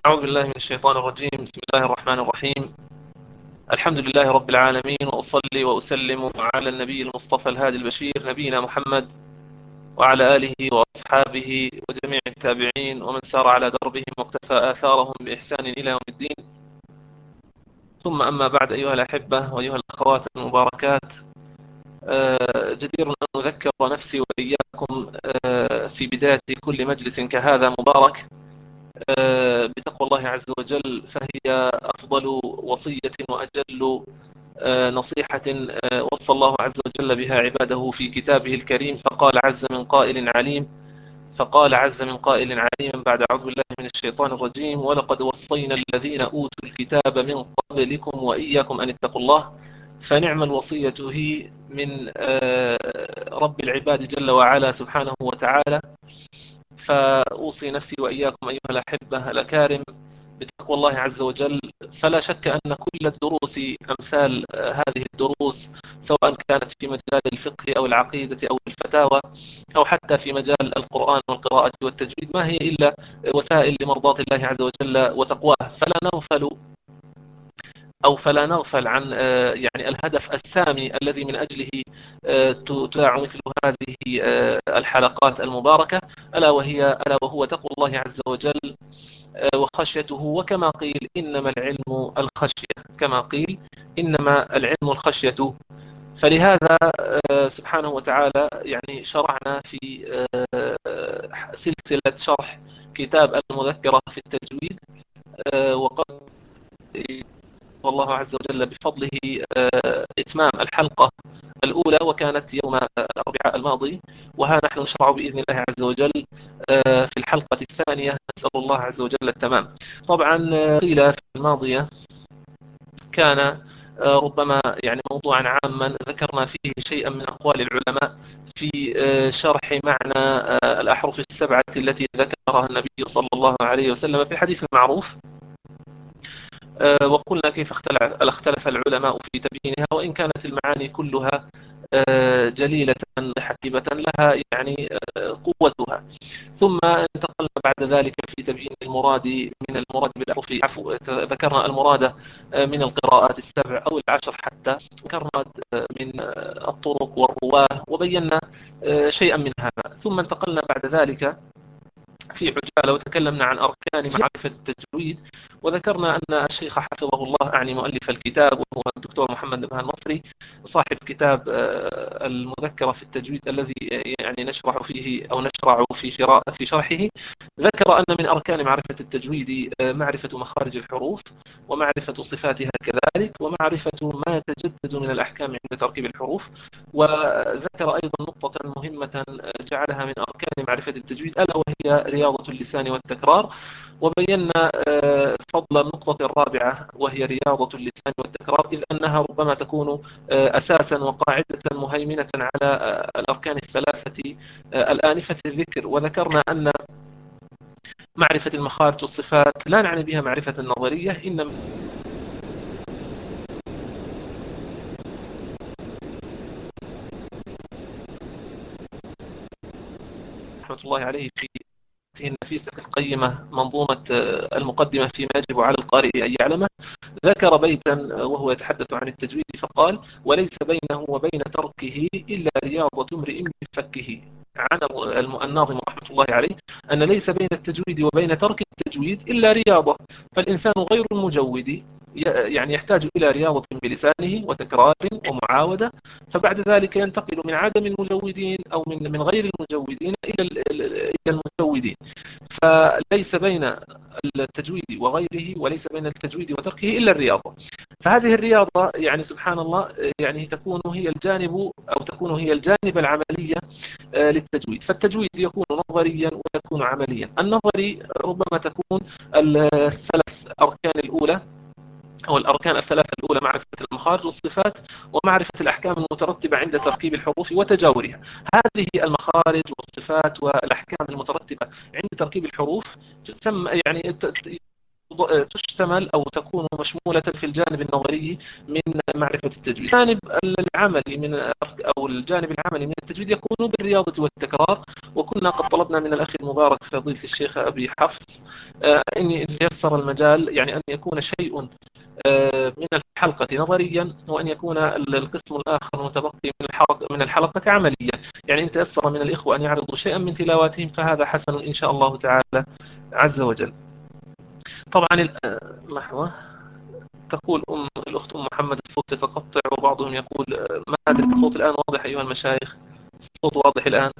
أعوذ بالله من الشيطان الرجيم. بسم الله الرحمن الرحيم. الحمد لله رب العالمين، وأصلي وأسلم على النبي المصطفى الهادي البشير نبينا محمد وعلى آله وأصحابه وجميع التابعين ومن سار على دربهم واقتفى آثارهم بإحسان إلى يوم الدين. ثم أما بعد، أيها الأحبة وأيها الأخوات المباركات، جدير أن أذكر نفسي وإياكم في بداية كل مجلس كهذا مبارك بتقوى الله عز وجل، فهي أفضل وصية وأجل نصيحة وصى الله عز وجل بها عباده في كتابه الكريم. فقال عز من قائل عليم بعد أعوذ بالله من الشيطان الرجيم: ولقد وصينا الذين أوتوا الكتاب من قبلكم وإياكم أن اتقوا الله. فنعم الوصية هي من رب العباد جل وعلا سبحانه وتعالى. فأوصي نفسي وإياكم أيها الأحبة الأكارم بتقوى الله عز وجل. فلا شك أن كل الدروس أمثال هذه الدروس، سواء كانت في مجال الفقه أو العقيدة أو الفتاوى أو حتى في مجال القرآن والقراءة والتجويد، ما هي إلا وسائل لمرضاة الله عز وجل وتقواه. فلا نغفل عن يعني الهدف السامي الذي من أجله تذاع مثل هذه الحلقات المباركة، ألا وهو تقوى الله عز وجل وخشيته. وكما قيل إنما العلم الخشية، كما قيل إنما العلم الخشية. فلهذا سبحانه وتعالى يعني شرعنا في سلسلة شرح كتاب المذكرة في التجويد، وقد والله عز وجل بفضله إتمام الحلقة الأولى، وكانت يوم الأربعاء الماضي، وها نحن نشرع بإذن الله عز وجل في الحلقة الثانية. نسأل الله عز وجل التمام. طبعا قيل في الماضية كان ربما يعني موضوعا عاما ذكرنا فيه شيئا من أقوال العلماء في شرح معنى الأحرف السبعة التي ذكرها النبي صلى الله عليه وسلم في الحديث المعروف، وقلنا كيف اختلف العلماء في تبيينها، وإن كانت المعاني كلها جليلة حتبة لها يعني قوتها. ثم انتقلنا بعد ذلك في تبيين المراد من المراد بالأحرف. ذكرنا المراد من القراءات السبع أو العشر، حتى ذكرنا من الطرق والرواه، وبينا شيئا من هذا. ثم انتقلنا بعد ذلك في عجالة وتكلمنا عن أركان معرفة التجويد، وذكرنا أن الشيخ حفظه الله، أعني مؤلف الكتاب وهو الدكتور محمد بن المصري صاحب كتاب المذكرة في التجويد الذي يعني نشرع في شرحه، ذكر أن من أركان معرفة التجويد معرفة مخارج الحروف ومعرفة صفاتها كذلك، ومعرفة ما يتجدد من الأحكام عند تركيب الحروف. وذكر أيضا نقطة مهمة جعلها من أركان معرفة التجويد، ألا وهي رياضة اللسان والتكرار. وبينا فضل النقطة الرابعة وهي رياضة اللسان والتكرار، إذ أنها ربما تكون أساسا وقاعدة مهيمنة على الأركان الثلاثة الآنفة الذكر. وذكرنا أن معرفة المخارج والصفات لا نعني بها معرفة النظرية، إنما رحمة الله عليه في النفيسة القيمة منظومة المقدمة فيما يجب على القارئ أن يعلمه، ذكر بيتا وهو يتحدث عن التجويد فقال: وليس بينه وبين تركه إلا رياضة امرئ بفكه. عن الناظم رحمة الله عليه أن ليس بين التجويد وبين ترك التجويد إلا رياضة، فالإنسان غير المجود يعني يحتاج إلى رياضة بلسانه وتكرار ومعاودة، فبعد ذلك ينتقل من عدم المجودين أو من غير المجودين إلى المجودين. فليس بين التجويد وغيره، وليس بين التجويد وتركه إلا الرياضة. فهذه الرياضة يعني سبحان الله يعني تكون هي الجانب العملية للتجويد. فالتجويد يكون نظريا ويكون عمليا. النظري ربما تكون الثلاث أركان الأولى أو الأركان الثلاثة الأولى: معرفة المخارج والصفات ومعرفة الأحكام المترتبة عند تركيب الحروف وتجاورها. هذه المخارج والصفات والأحكام المترتبة عند تركيب الحروف تسمى يعني تشتمل أو تكون مشمولة في الجانب النظري من معرفة التجويد. الجانب العملي أو الجانب العملي من التجويد يكون بالرياضة والتكرار. وكنا قد طلبنا من الأخ المبارك فضيلة الشيخ أبي حفص أن ييسر المجال، يعني أن يكون شيء من الحلقة نظريا، وأن يكون القسم الآخر المتبقي من الحلقة عمليا. يعني إن تيسر من الإخوة أن يعرضوا شيئا من تلاواتهم فهذا حسن إن شاء الله تعالى عز وجل. طبعا لحظة. تقول الأخت محمد الصوت يتقطع، وبعضهم يقول ما أدري الصوت الآن واضح أيها المشايخ؟ الصوت واضح الآن؟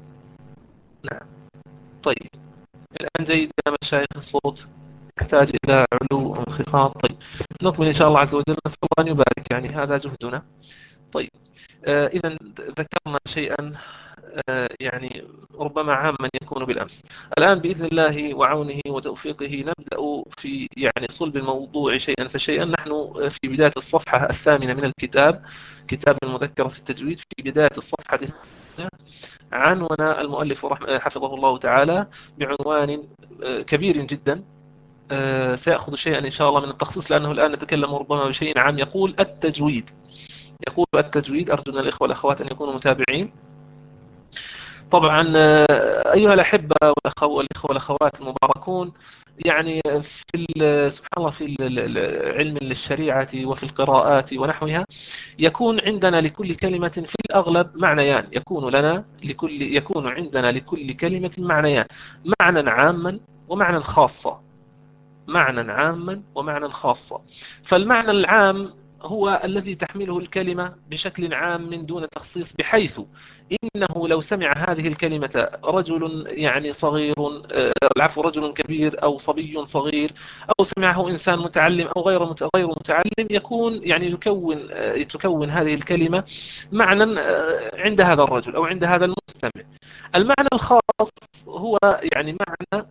نعم. طيب الآن جيد يا مشايخ الصوت؟ يحتاج إلى علو وانخفاض. طيب نكمل إن شاء الله عز وجل، نسأل الله أن يبارك، يعني هذا جهدنا. طيب إذا ذكرنا شيئا يعني ربما عاما يكون بالأمس. الآن بإذن الله وعونه وتوفيقه نبدأ في يعني صلب الموضوع شيئا فشيئا. نحن في بداية الصفحة الثامنة من الكتاب، كتاب المذكرة في التجويد. في بداية الصفحة الثامنة عنون المؤلف حفظه الله تعالى بعنوان كبير جدا، سيأخذ شيئا إن شاء الله من التخصيص، لأنه الآن نتكلم ربما بشيء عام. يقول التجويد. يقول التجويد. أرجو من الإخوة والأخوات أن يكونوا متابعين. طبعا أيها الأحبة والإخوة والأخوات المباركون، يعني سبحان الله في علم الشريعة وفي القراءات ونحوها يكون عندنا لكل كلمة في الأغلب معنيان. يكون عندنا لكل كلمة معنيان: معنى عاما ومعنى خاصة. معنى عاما ومعنى خاصة. فالمعنى العام هو الذي تحمله الكلمة بشكل عام من دون تخصيص، بحيث إنه لو سمع هذه الكلمة رجل يعني صغير، العفو، رجل كبير أو صبي صغير، أو سمعه إنسان متعلم أو غير متعلم، يكون يعني تكون هذه الكلمة معنى عند هذا الرجل أو عند هذا المستمع. المعنى الخاص هو يعني معنى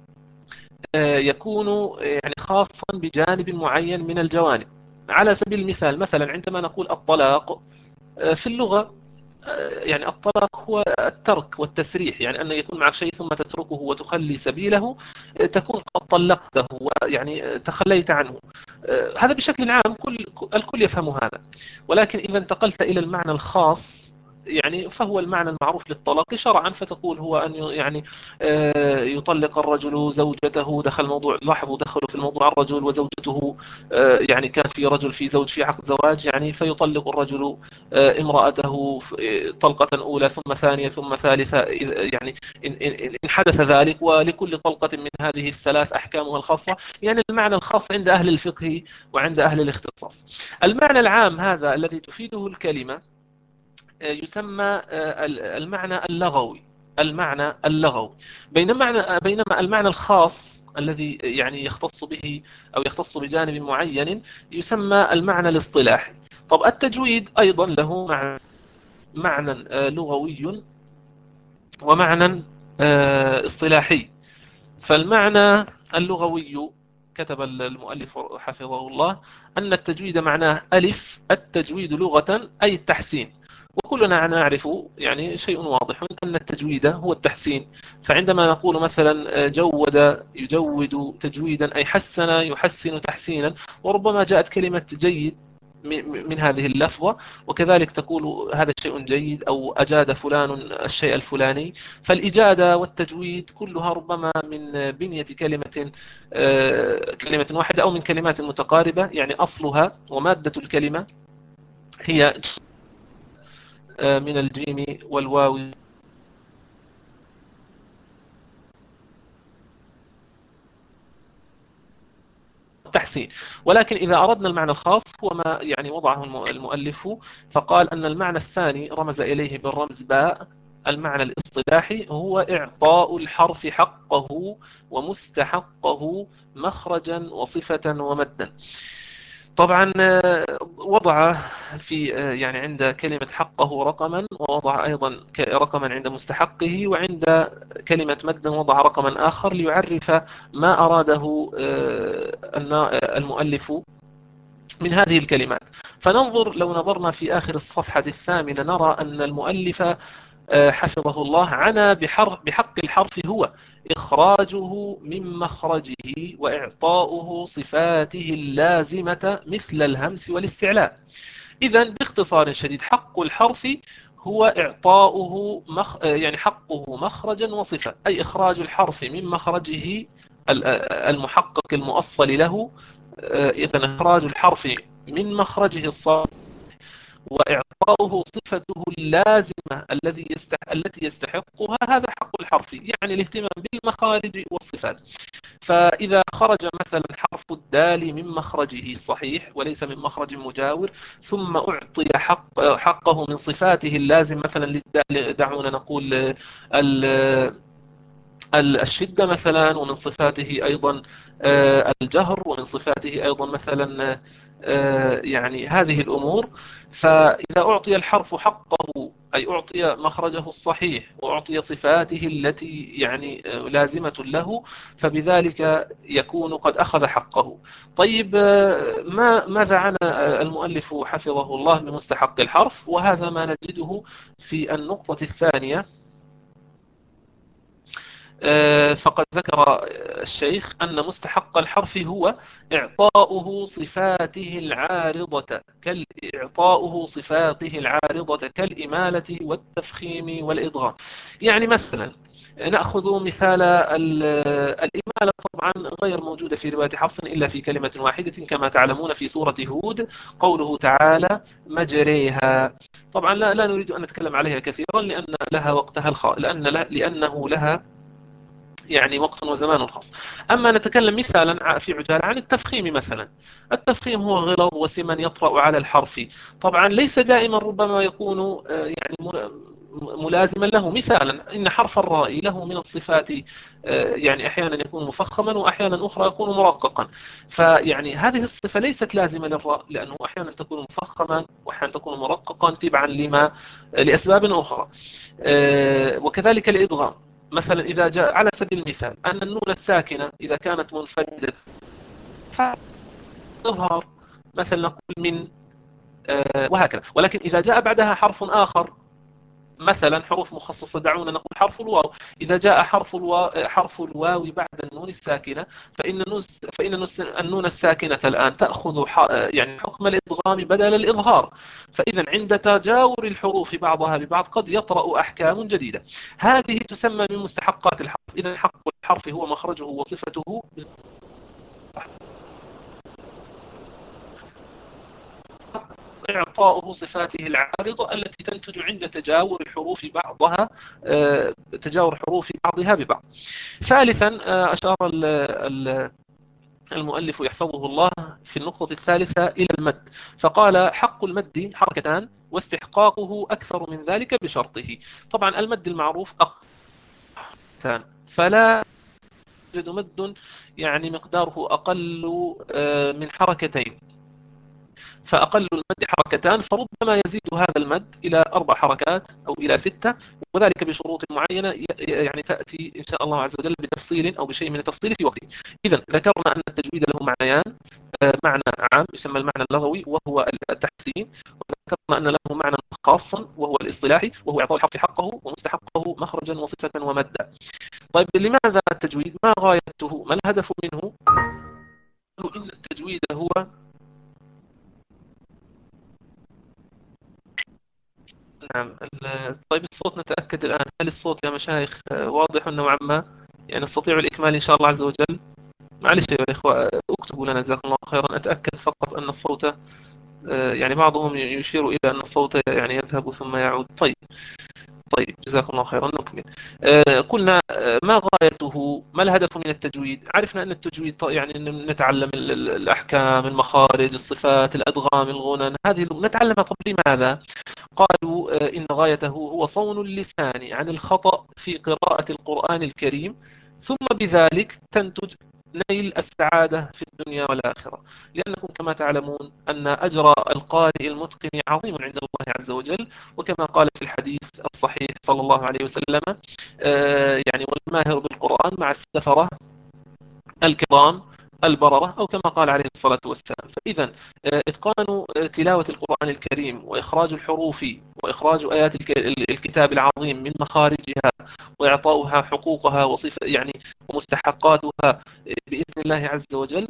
يكون يعني خاصا بجانب معين من الجوانب. على سبيل المثال، مثلا عندما نقول الطلاق في اللغة، يعني الطلاق هو الترك والتسريح، يعني أن يكون معك شيء ثم تتركه وتخلي سبيله، تكون قد طلقته ويعني تخليت عنه. هذا بشكل عام الكل يفهم هذا. ولكن إذا انتقلت إلى المعنى الخاص، يعني فهو المعنى المعروف للطلاق شرعا، فتقول هو أن يعني يطلق الرجل زوجته. دخل الموضوع، لاحظوا دخلوا في الموضوع الرجل وزوجته، يعني كان في رجل في زوج في عقد زواج، يعني فيطلق الرجل امرأته طلقة أولى ثم ثانية ثم ثالثة، يعني إن حدث ذلك. ولكل طلقة من هذه الثلاث أحكامها الخاصة. يعني المعنى الخاص عند أهل الفقه وعند أهل الاختصاص. المعنى العام هذا الذي تفيده الكلمة يسمى المعنى اللغوي. المعنى اللغوي. بينما المعنى الخاص الذي يعني يختص به أو يختص بجانب معين يسمى المعنى الاصطلاحي. طب التجويد أيضا له معنى لغوي ومعنى اصطلاحي. فالمعنى اللغوي، كتب المؤلف حفظه الله أن التجويد معناه ألف: التجويد لغة أي التحسين. وكلنا نعرف يعني شيء واضح أن التجويد هو التحسين. فعندما نقول مثلا يجود تجويدا أي حسن يحسن تحسينا، وربما جاءت كلمة جيد من هذه اللفظة، وكذلك تقول هذا شيء جيد أو أجاد فلان الشيء الفلاني. فالإجادة والتجويد كلها ربما من بنية كلمة واحدة أو من كلمات متقاربة. يعني أصلها ومادة الكلمة هي من الجيم والواو التحسين. ولكن إذا أردنا المعنى الخاص هو ما يعني وضعه المؤلف، فقال أن المعنى الثاني رمز إليه بالرمز باء. المعنى الاصطلاحي هو إعطاء الحرف حقه ومستحقه مخرجا وصفة ومدا. طبعا وضع في يعني عند كلمة حقه رقما، ووضع أيضا رقما عند مستحقه، وعند كلمة مدا وضع رقما آخر ليعرف ما أراده المؤلف من هذه الكلمات. فننظر، لو نظرنا في آخر الصفحة الثامنة نرى أن المؤلف حفظه الله عنى بحق الحرف هو إخراجه من مخرجه وإعطاؤه صفاته اللازمة مثل الهمس والاستعلاء. إذا باختصار شديد حق الحرف هو إعطاؤه يعني حقه مخرجا وصفة، أي إخراج الحرف من مخرجه المحقق المؤصل له. إذا إخراج الحرف من مخرجه الصحيح وإعطاؤه صفته اللازمة التي يستحقها، هذا حق الحرف، يعني الاهتمام بالمخارج والصفات. فإذا خرج مثلا حرف الدال من مخرجه الصحيح وليس من مخرج مجاور، ثم أعطي حقه من صفاته اللازم مثلا للدال، دعونا نقول الشدة مثلا، ومن صفاته أيضا الجهر، ومن صفاته أيضا مثلا يعني هذه الأمور. فإذا أعطي الحرف حقه، أي أعطي مخرجه الصحيح وأعطي صفاته التي يعني لازمة له، فبذلك يكون قد أخذ حقه. طيب ماذا عنى المؤلف حفظه الله بمستحق الحرف؟ وهذا ما نجده في النقطة الثانية. فقد ذكر الشيخ أن مستحق الحرف هو إعطاؤه صفاته العارضة كالإمالة والتفخيم والإضغام. يعني مثلا نأخذ مثال الإمالة، طبعا غير موجودة في رواية حفص إلا في كلمة واحدة كما تعلمون في سورة هود، قوله تعالى مجريها. طبعا لا نريد أن نتكلم عليها كثيرا لأن لها وقتها لأنه لها يعني وقت وزمان خاص. أما نتكلم مثالا في عجالة عن التفخيم مثلا. التفخيم هو غلظ وسمن يطرأ على الحرف. طبعا ليس دائما، ربما يكون يعني ملازما له. مثالا إن حرف الراء له من الصفات يعني أحيانا يكون مفخما وأحيانا أخرى يكون مرققا. فيعني هذه الصفة ليست لازمة للراء، لأنه أحيانا تكون مفخما وأحيانا تكون مرققا تبعا لأسباب أخرى. وكذلك الإدغام. مثلا إذا جاء على سبيل المثال أن النون الساكنة إذا كانت منفردة فيظهر، مثلا نقول من وهكذا. ولكن إذا جاء بعدها حرف آخر، مثلا حروف مخصصة، دعونا نقول حرف الواو، إذا جاء حرف الواو بعد النون الساكنة، فإن النون الساكنة الآن تأخذ يعني حكم الإدغام بدل الإظهار. فإذا عند تجاور الحروف بعضها ببعض قد يطرأ أحكام جديدة. هذه تسمى من مستحقات الحرف. إذا حق الحرف هو مخرجه وصفته، إعطاؤه صفاته العارضة التي تنتج عند تجاور حروف بعضها ببعض. ثالثا أشار المؤلف يحفظه الله في النقطة الثالثة إلى المد، فقال حق المد حركتان واستحقاقه أكثر من ذلك بشرطه. طبعا المد المعروف أقل، فلا يوجد مد يعني مقداره أقل من حركتين، فأقل المد حركتان، فربما يزيد هذا المد إلى 4 حركات أو إلى 6، وذلك بشروط معينة يعني تأتي إن شاء الله عز وجل بتفصيل أو بشيء من التفصيل في وقته. إذا ذكرنا أن التجويد له معنيان، معنى عام يسمى المعنى اللغوي وهو التحسين، وذكرنا أن له معنى خاصا وهو الاصطلاحي وهو إعطاء الحق حقه ومستحقه مخرجا وصفة ومدا. طيب لماذا التجويد؟ ما غايته؟ ما الهدف منه؟ إن التجويد هو نعم. طيب الصوت نتأكد الآن، هل الصوت يا مشايخ واضح نوعا ما؟ يعني نستطيع الإكمال إن شاء الله عز وجل؟ معلش يا إخوة اكتبوا لنا جزاكم الله خيرا، أتأكد فقط أن الصوت يعني بعضهم يشير إلى أن الصوت يعني يذهب ثم يعود. طيب طيب جزاكم الله خيرا، نكمل. قلنا ما غايته؟ ما الهدف من التجويد؟ عرفنا أن التجويد يعني أن نتعلم الأحكام، المخارج، الصفات، الأدغام، الغنن، هذه نتعلمها. طب لماذا؟ قالوا إن غايته هو صون اللسان عن الخطأ في قراءة القرآن الكريم، ثم بذلك تنتج نيل السعادة في الدنيا والآخرة. لأنكم كما تعلمون أن أجر القارئ المتقن عظيم عند الله عز وجل، وكما قال في الحديث الصحيح صلى الله عليه وسلم يعني والماهر بالقرآن مع السفرة الكرام البررة، أو كما قال عليه الصلاة والسلام. فإذا إتقان تلاوة القرآن الكريم وإخراج الحروف وإخراج آيات الكتاب العظيم من مخارجها وإعطاؤها حقوقها وصفة يعني ومستحقاتها بإذن الله عز وجل،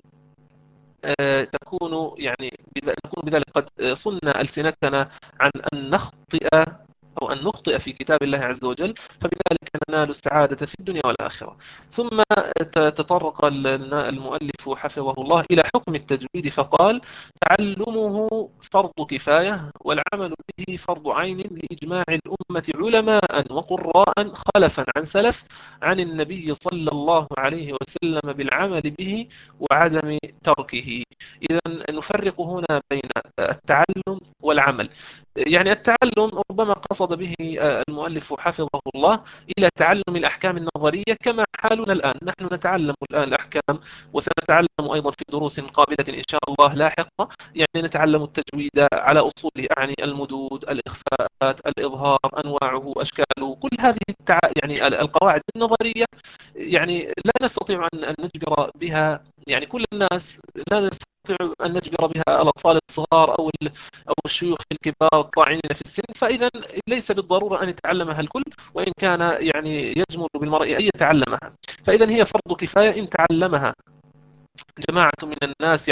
نكون بذلك قد صلنا ألسنتنا عن أن نخطئ أو أن نخطئ في كتاب الله عز وجل، فبذلك ننال السعادة في الدنيا والآخرة. ثم تطرق المؤلف حفظه الله إلى حكم التجويد فقال: تعلمه فرض كفاية والعمل به فرض عين لإجماع الأمة علماء وقراء خلفا عن سلف عن النبي صلى الله عليه وسلم بالعمل به وعدم تركه. إذا نفرق هنا بين التعلم والعمل. يعني التعلم ربما قصد به المؤلف حفظه الله إلى تعلم الأحكام النظرية كما حالنا الآن. نحن نتعلم الآن الأحكام، وسنتعلم أيضا في دروس قابلة إن شاء الله لاحقة. يعني نتعلم التجويد على أصوله، يعني المدود، الإخفاءات، الإظهار، أنواعه، أشكاله، كل هذه يعني القواعد النظرية، يعني لا نستطيع أن نجبر بها يعني كل الناس، لا نستطيع أن نجبر بها الأطفال الصغار أو الشيوخ الكبار الطاعنين في السن. فإذا ليس بالضرورة أن يتعلمها الكل، وإن كان يعني يجمل بالمرء أن يتعلمها. فإذا هي فرض كفاية إن تعلمها جماعة من الناس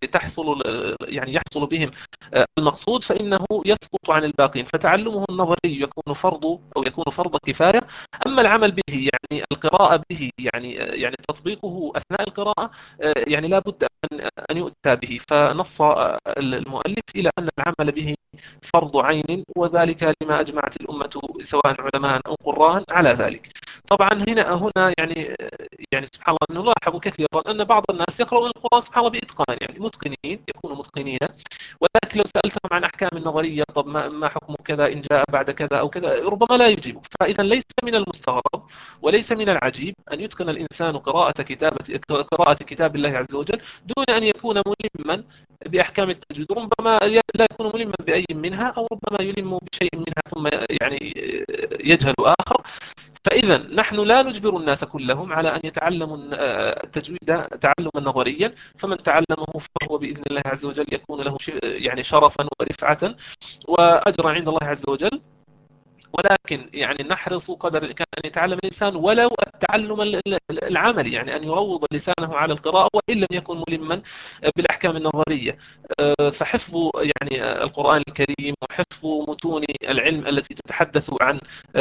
يعني يحصل بهم المقصود، فإنه يسقط عن الباقين. فتعلمه النظري يكون فرض كفاية. أما العمل به يعني القراءة به يعني تطبيقه أثناء القراءة يعني لا بد أن يؤتى به. فنص المؤلف إلى أن العمل به فرض عين، وذلك لما أجمعت الأمة سواء علماء أو قراء على ذلك. طبعا هنا يعني سبحان الله نلاحظ كثيرا أن بعض الناس يقرؤون القرآن سبحان الله بإتقان، يعني متقنين، يكونوا متقنين، ولكن لو سألتهم عن أحكام النظرية، طب ما حكم كذا إن جاء بعد كذا أو كذا، ربما لا يجيب. فإذا ليس من المستغرب وليس من العجيب أن يتقن الإنسان قراءة كتاب الله عز وجل دون أن يكون ملما بأحكام التجويد. ربما لا يكون ملما بأي منها، أو ربما يلم بشيء منها ثم يعني يجهل آخر. فإذا نحن لا نجبر الناس كلهم على أن يتعلموا التجويد تعلما نظريا. فمن تعلمه فهو بإذن الله عز وجل يكون له يعني شرفا ورفعة وأجر عند الله عز وجل. ولكن يعني نحرص قدر الإمكان أن يتعلم الإنسان ولو التعلم العملي، يعني أن يروض لسانه على القراءة وإن لم يكن ملما بالأحكام النظرية. فحفظ يعني القرآن الكريم وحفظ متون العلم التي تتحدث عن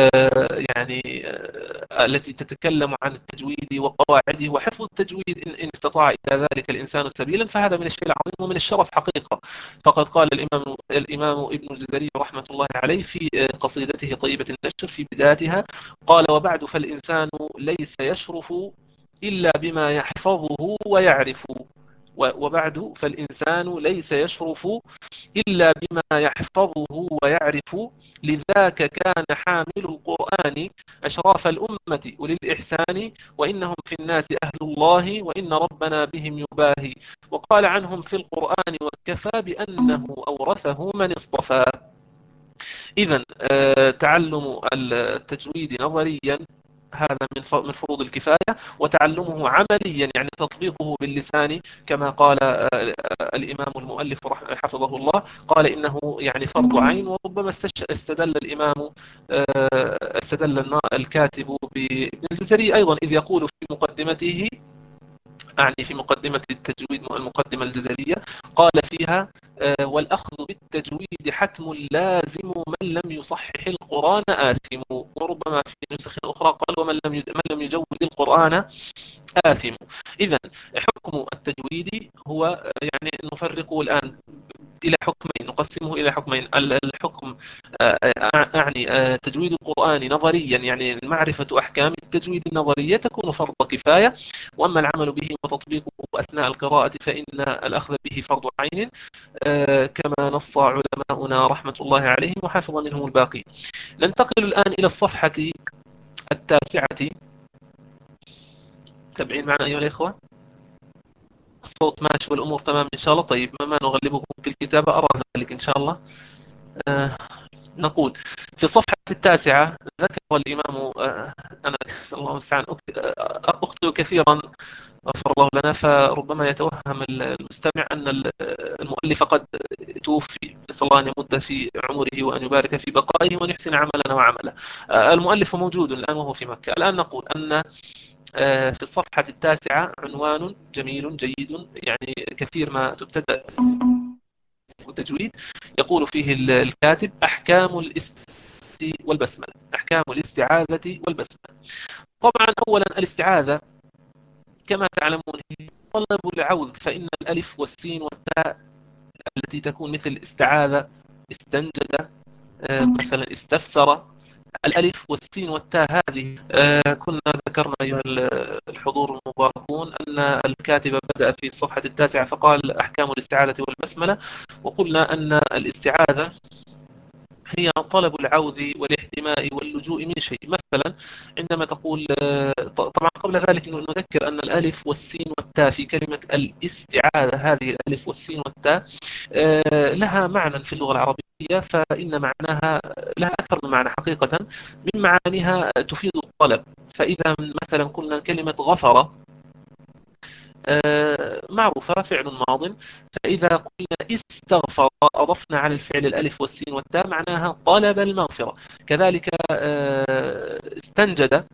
التي تتكلم عن التجويد وقواعده، وحفظ التجويد إن استطاع إلى ذلك الإنسان سبيلا، فهذا من الشيء العظيم ومن الشرف حقيقة. فقد قال الإمام ابن الجزري رحمة الله عليه في قصيدته طيبة النشر في بدايتها، قال: وبعد فالإنسان ليس يشرف إلا بما يحفظه ويعرف. وبعد فالإنسان ليس يشرف إلا بما يحفظه ويعرف. لذاك كان حامل القرآن أشراف الأمة أولي الإحسان، وإنهم في الناس أهل الله وإن ربنا بهم يباهي. وقال عنهم في القرآن: وكفى بأنه أورثه من اصطفى. إذا تعلم التجويد نظريا هذا من فروض الكفاية، وتعلمه عمليا يعني تطبيقه باللسان كما قال الإمام المؤلف حفظه الله، قال إنه يعني فرض عين. وربما استدل الإمام استدل الكاتب بابن الجزري أيضا، إذ يقول في مقدمته، أعني في مقدمة التجويد المقدمة الجزرية، قال فيها: والأخذ بالتجويد حتم لازم من لم يصحح القرآن آثم. وربما في نسخ أخرى قال: من لم يجود القرآن آثم. إذا حكم التجويد هو يعني نفرقه الآن إلى حكمين، نقسمه إلى حكمين. الحكم أعني تجويد القرآن نظريا، يعني معرفة أحكام التجويد النظرية تكون فرض كفاية. وأما العمل به وتطبيقه أثناء القراءة فإن الأخذ به فرض عين، كما نص علماؤنا رحمة الله عليهم وحفظ منهم الباقي. ننتقل الآن إلى الصفحة 9. تابعين معنا أيها الإخوة؟ الصوت ماشي والأمور تمام إن شاء الله. طيب ما نغلبكم في الكتابة أرى ذلك إن شاء الله. نقول في الصفحة 9 ذكر الإمام أنا الله المستعان أخطئ كثيرا غفر الله لنا. فربما يتوهم المستمع أن المؤلف قد توفي، نسأل الله أن يمد في عمره وأن يبارك في بقائه وأن يحسن عملنا وعمله. المؤلف موجود الآن وهو في مكة. الآن نقول أن في الصفحة 9 عنوان جميل جيد، يعني كثير ما تبتدأ التجويد. يقول فيه الكاتب: أحكام والبسملة. أحكام الاستعاذة والبسملة. طبعا أولا الاستعاذة كما تعلمون هي طلب العوذ، فإن الألف والسين والتاء التي تكون مثل استعاذ، استنجد، مثلا استفسر، الألف والسين والتاء هذه كنا ذكرنا أيها الحضور المباركون أن الكاتب بدأ في الصفحة 9 فقال أحكام الاستعاذة والبسملة، وقلنا أن الاستعاذة هي طلب العوذ والاحتماء واللجوء من شيء. مثلا عندما تقول طبعا قبل ذلك نذكر أن الألف والسين والتاء في كلمة الاستعاذة، هذه الألف والسين والتاء لها معنى في اللغة العربية، فإن معناها لها أكثر من معنى حقيقة. من معانيها تفيد الطلب. فإذا مثلا قلنا كلمة غفر معروفة فعل ماض، فإذا قلنا استغفر أضفنا على الفعل الألف والسين والتاء معناها طلب المغفرة. كذلك استنجد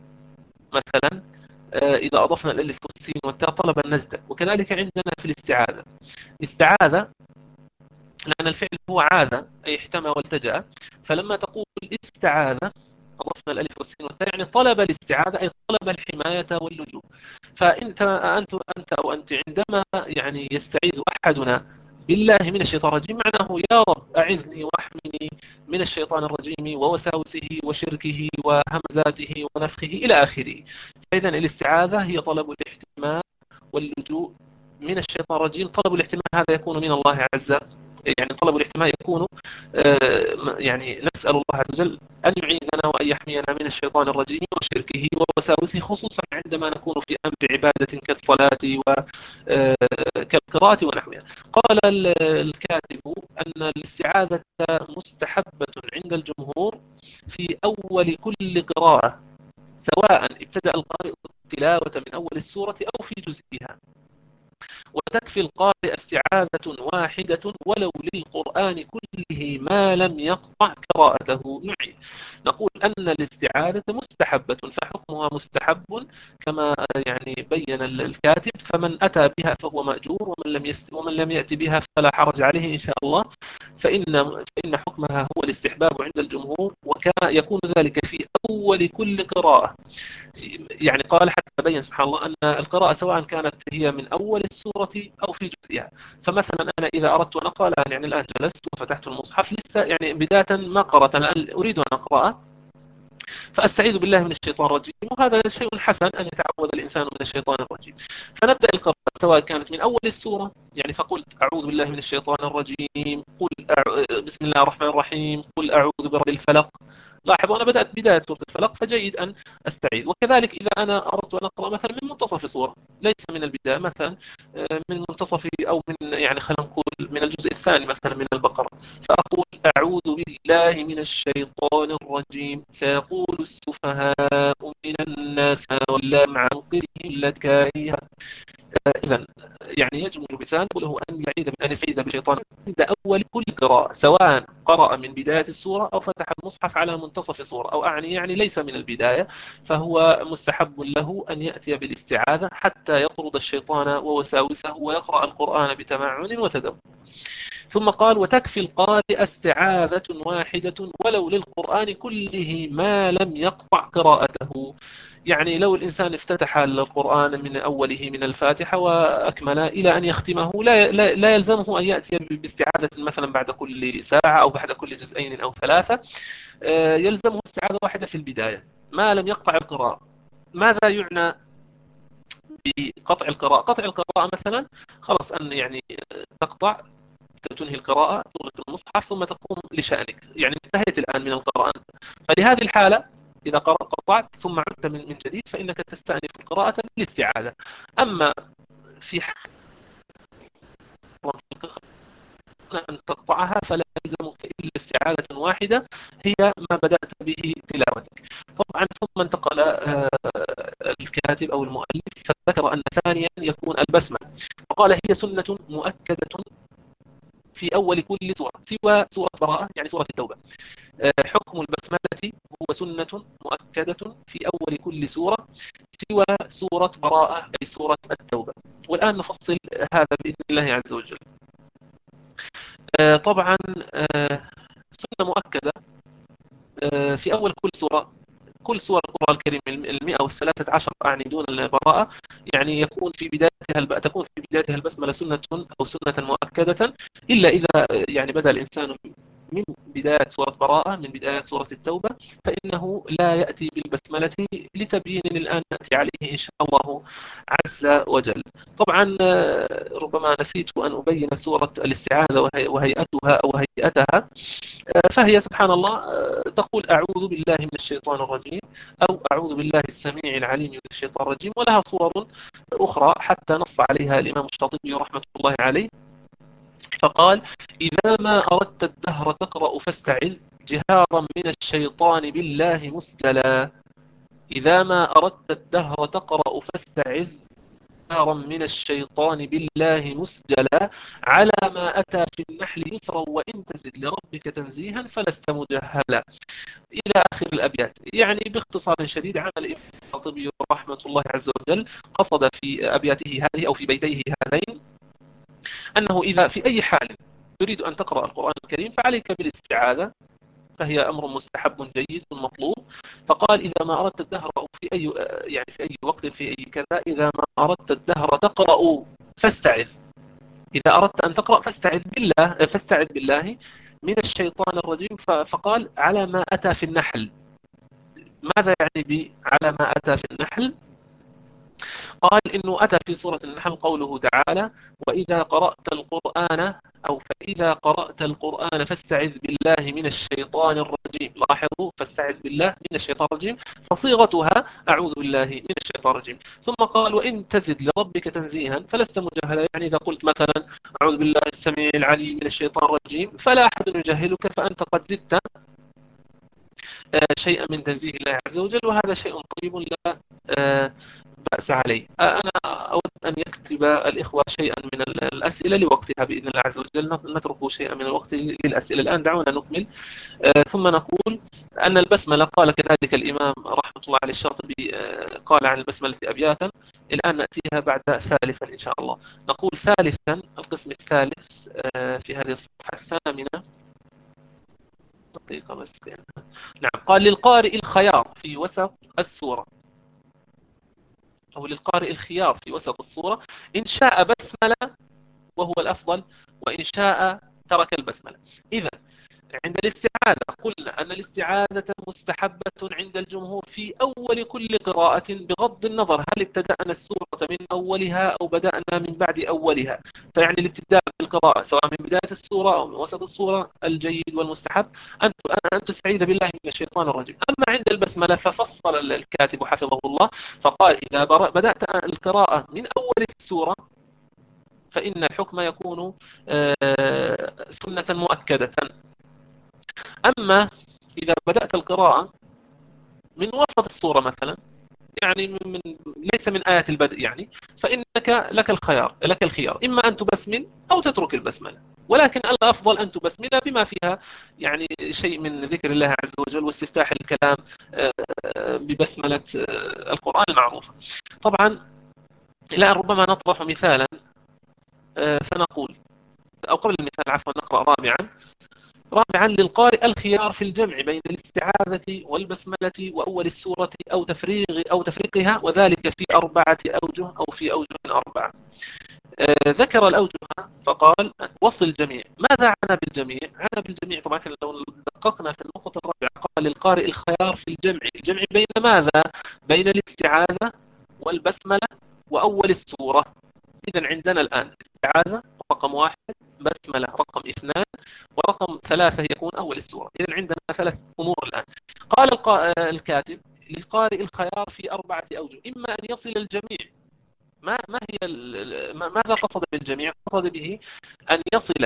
مثلا إذا أضفنا الألف والسين والتاء طلب النجدة. وكذلك عندنا في الاستعاذة استعاذة، لأن الفعل هو عاذ أي احتمى والتجأ، فلما تقول استعاذ أضفنا الألف والسين والتاء يعني طلب الاستعاذة أي طلب الحماية واللجوء. أنت أو أنت عندما يعني يستعيذ أحدنا بالله من الشيطان الرجيم معناه يا رب أعذني واحمني من الشيطان الرجيم ووساوسه وشركه وهمزاته ونفخه إلى آخره. فإذا الاستعاذة هي طلب الاحتماء واللجوء من الشيطان الرجيم. طلب الاحتماء هذا يكون من الله عز، يعني طلب الاحتماء يكون يعني نسأل الله عز وجل أن يعيذنا وأن يحمينا من الشيطان الرجيم وشركه ووساوسه، خصوصا عندما نكون في أمر عبادة كالصلاة وكالقراءة ونحوها. قال الكاتب أن الاستعاذة مستحبة عند الجمهور في أول كل قراءة، سواء ابتدأ القارئ التلاوة من أول السورة أو في جزئها. وتكفي القارئ استعاذة واحدة ولو للقرآن كله ما لم يقطع قراءته. نعيد نقول أن الاستعاذة مستحبة، فحكمها مستحب كما يعني بين الكاتب، فمن أتى بها فهو مأجور، ومن لم يأتي بها فلا حرج عليه إن شاء الله. فإن حكمها هو الاستحباب عند الجمهور، وكما يكون ذلك في أول كل قراءة. يعني قال حتى بين سبحان الله أن القراءة سواء كانت هي من أول السورة أو في جزئها. فمثلا أنا إذا أردت أن أقرأ الآن، يعني الآن جلست وفتحت المصحف لسه يعني بداية ما قرأت، الآن أريد أن أقرأ، فأستعيذ بالله من الشيطان الرجيم، وهذا شيء حسن أن يتعوذ الإنسان من الشيطان الرجيم. فنبدأ القراءة سواء كانت من أول السورة، يعني فقلت أعوذ بالله من الشيطان الرجيم، بسم الله الرحمن الرحيم، قل أعوذ برب الفلق. لاحظوا أنا بدأت بداية سورة الفلق، فجيد أن أستعيذ. وكذلك إذا أنا أردت أن أقرأ مثلا من منتصف سورة ليس من البداية، مثلا من منتصف أو من يعني خلينا نقول من الجزء الثاني مثلا من البقرة، فأقول أعوذ بالله من الشيطان الرجيم، سيقول السفهاء من الناس والله عن قرهم لكارهة. إذا يعني يجمل الإنسان له أن يستعيذ بالشيطان عند أول كل قراءة، سواء قرأ من بداية السورة أو فتح المصحف على منتصف سورة، أو يعني ليس من البداية، فهو مستحب له أن يأتي بالاستعاذة حتى يطرد الشيطان ووساوسه ويقرأ القرآن بتمعن وتدبر. ثم قال وتكفي القارئ استعاذة واحدة ولو للقرآن كله ما لم يقطع قراءته. يعني لو الإنسان افتتح القرآن من أوله من الفاتحة وأكمل إلى أن يختمه لا يلزمه أن يأتي باستعاذة مثلا بعد كل ساعة أو بعد كل جزئين أو ثلاثة، يلزمه استعاذة واحدة في البداية ما لم يقطع القراءة. ماذا يعنى بقطع القراءة؟ قطع القراءة مثلا خلاص أن يعني تقطع، تنهي القراءة، تغلق المصحف ثم تقوم لشأنك، يعني انتهيت الآن من القراءة. فلهذه الحالة إذا قطعت ثم عدت من جديد فإنك تستأنف القراءة بالاستعاذة. أما في أن تقطعها فلا يلزمك إلا استعاذة واحدة هي ما بدأت به تلاوتك. طبعا ثم انتقل الكاتب أو المؤلف فذكر أن ثانيا يكون البسمة، وقال هي سنة مؤكدة في أول كل سورة سوى سورة براءة يعني سورة التوبة. حكم البسملة هو سنة مؤكدة في أول كل سورة سوى سورة براءة أي سورة التوبة. والآن نفصل هذا بإذن الله عز وجل. طبعا سنة مؤكدة في أول كل سورة، كل سور القرآن الكريم 113 أعني دون البراءة، يعني يكون في بدايتها تكون في بدايتها البسملة سنة أو سنة مؤكدة، إلا إذا يعني بدأ الإنسان من بداية سورة براءة من بداية سورة التوبة فإنه لا يأتي بالبسملة لتبيين الآن نأتي عليه إن شاء الله عز وجل. طبعا ربما نسيت أن أبين سورة الاستعاذة وهيئتها أو هيئتها، فهي سبحان الله تقول أعوذ بالله من الشيطان الرجيم أو أعوذ بالله السميع العليم من الشيطان الرجيم، ولها صور أخرى حتى نص عليها الإمام الشاطبي رحمة الله عليه فقال إذا ما أردت الدهر تقرأ فاستعذ جهارا من الشيطان بالله مسجلا. إذا ما أردت الدهر تقرأ فاستعذ جهارا من الشيطان بالله مسجلا على ما أتى في النحل يسرا وإن تزد لربك تنزيها فلست مجهلا إلى آخر الأبيات. يعني باختصار شديد عمل الإمام الشاطبي رحمة الله عز وجل قصد في أبياته هذه أو في بيتيه هذين أنه إذا في أي حال تريد أن تقرأ القرآن الكريم فعليك بالاستعاذة، فهي أمر مستحب جيد مطلوب. فقال إذا ما أردت الدهر أو في أي يعني في أي وقت في أي كذا إذا ما أردت الدهر تقرأ فاستعذ، إذا أردت أن تقرأ فاستعذ بالله من الشيطان الرجيم. فقال على ما أتى في النحل. ماذا يعني على ما أتى في النحل؟ قال إنه أتى في سورة النحل قوله تعالى وإذا قرأت القرآن أو فإذا قرأت القرآن فاستعذ بالله من الشيطان الرجيم. لاحظوا فاستعذ بالله من الشيطان الرجيم فصيغتها أعوذ بالله من الشيطان الرجيم. ثم قال وإن تزد لربك تنزيها فلست مجهلا، يعني إذا قلت مثلا أعوذ بالله السميع العليم من الشيطان الرجيم فلا أحد يجهلك فأنت قد زدت شيئا من تنزيه الله عز وجل، وهذا شيء طيب لا بأس عليه. أنا أود أن يكتب الإخوة شيئا من الأسئلة لوقتها بإذن الله عز وجل، نترك شيئا من الوقت للأسئلة الآن. دعونا نكمل. ثم نقول أن البسملة قال كذلك الإمام رحمة الله عليه الشاطبي قال عن البسملة أبياتا، الآن نأتيها بعد ثالثا إن شاء الله. نقول ثالثا القسم الثالث في هذه الصفحة الثامنة دقيقة بس. نعم قال للقارئ الخيار في وسط السورة أو للقارئ الخيار في وسط السورة إن شاء بسملة وهو الأفضل، وإن شاء ترك البسملة. إذا عند الاستعاذة قلنا أن الاستعاذة مستحبة عند الجمهور في أول كل قراءة بغض النظر هل ابتدأنا السورة من أولها أو بدأنا من بعد أولها. فيعني الابتداء بالقراءة سواء من بداية السورة أو من وسط السورة الجيد والمستحب أن تستعيذ بالله من الشيطان الرجيم. أما عند البسملة ففصل الكاتب حفظه الله فقال إذا بدأت القراءة من أول السورة فإن الحكم يكون سنة مؤكدة. أما إذا بدأت القراءة من وسط السورة مثلا يعني ليس من آيات البدء يعني، فإنك لك الخيار إما أن تبسمل أو تترك البسملة، ولكن الأفضل أن تبسمل بما فيها يعني شيء من ذكر الله عز وجل واستفتاح الكلام ببسملة القرآن المعروفة. طبعا الآن ربما نطرح مثالا فنقول أو قبل المثال عفوا نقرأ رابعا للقارئ الخيار في الجمع بين الاستعاذة والبسملة وأول السورة أو تفريقها، وذلك في 4 أوجه أو في أوجه 4. ذكر الأوجه فقال وصل الجميع. ماذا عنا بالجميع؟ عنا بالجميع طبعا لو دققنا في النقطة الرابعة قال للقارئ الخيار في الجمع بين ماذا؟ بين الاستعاذة والبسملة وأول السورة. إذا عندنا الآن استعاذة رقم 1، بسملة رقم 2، ورقم 3 يكون أول السورة. إذا عندنا 3 أمور الآن. قال الكاتب للقارئ الخيار في 4 أوجه، إما أن يصل الجميع. ماذا قصد بالجميع؟ قصد به أن يصل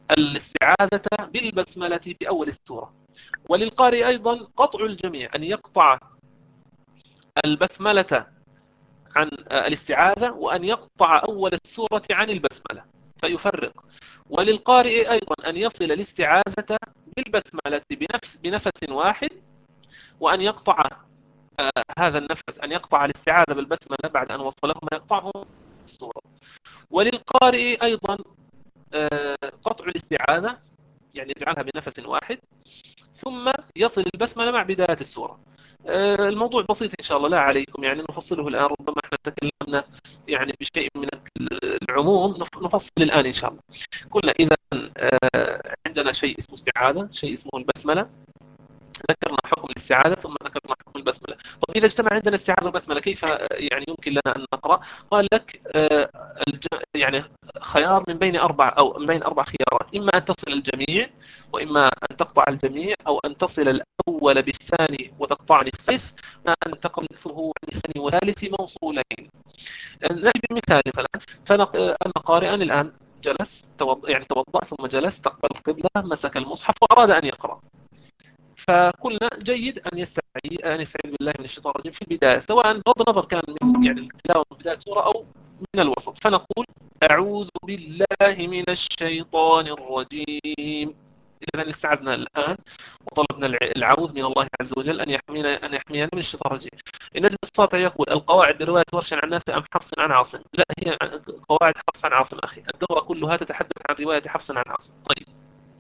الاستعاذة بالبسملة بأول السورة. وللقارئ أيضا قطع الجميع، أن يقطع البسملة عن الاستعاذة، وأن يقطع أول السورة عن البسملة فيفرق. وللقارئ أيضا أن يصل الاستعاذة بالبسملة بنفس واحد، وأن يقطع هذا النفس، أن يقطع الاستعاذة بالبسملة بعد أن وصله ما يقطعه السورة. وللقارئ أيضا قطع الاستعاذة، يعني يجعلها بنفس واحد، ثم يصل البسملة مع بداية السورة. الموضوع بسيط إن شاء الله، لا عليكم يعني نفصله الآن. ربما احنا تكلمنا يعني بشيء من العموم، نفصل الآن إن شاء الله. قلنا إذا عندنا شيء اسمه استعاذة، شيء اسمه البسملة، ذكرنا حكم الاستعاذة ثم ذكرنا حكم البسملة. طب إذا اجتمع عندنا استعاذة والبسملة كيف يعني يمكن لنا أن نقرأ؟ قال لك يعني خيار من بين أربع خيارات: إما أن تصل الجميع، وإما أن تقطع الجميع، أو أن تصل الأول بالثاني وتقطع الثالث، أن تقذفه عن الثاني والثالث موصولين. نأتي بمثال مثلا، أن قارئا الآن جلس يعني توضأ ثم جلس استقبل القبلة، مسك المصحف وأراد أن يقرأ. فقلنا جيد أن يستعيذ بالله من الشيطان الرجيم في البداية، سواء بغض النظر كان من يعني التلاوة من بداية سورة أو من الوسط. فنقول أعوذ بالله من الشيطان الرجيم. إذا استعذنا الآن وطلبنا العوذ من الله عز وجل أن يحمينا من الشيطان الرجيم. النجم الساطع يقول: القواعد برواية ورش عن نافع أم حفص عن عاصم؟ لا، هي قواعد حفص عن عاصم أخي، الدورة كلها تتحدث عن رواية حفص عن عاصم. طيب،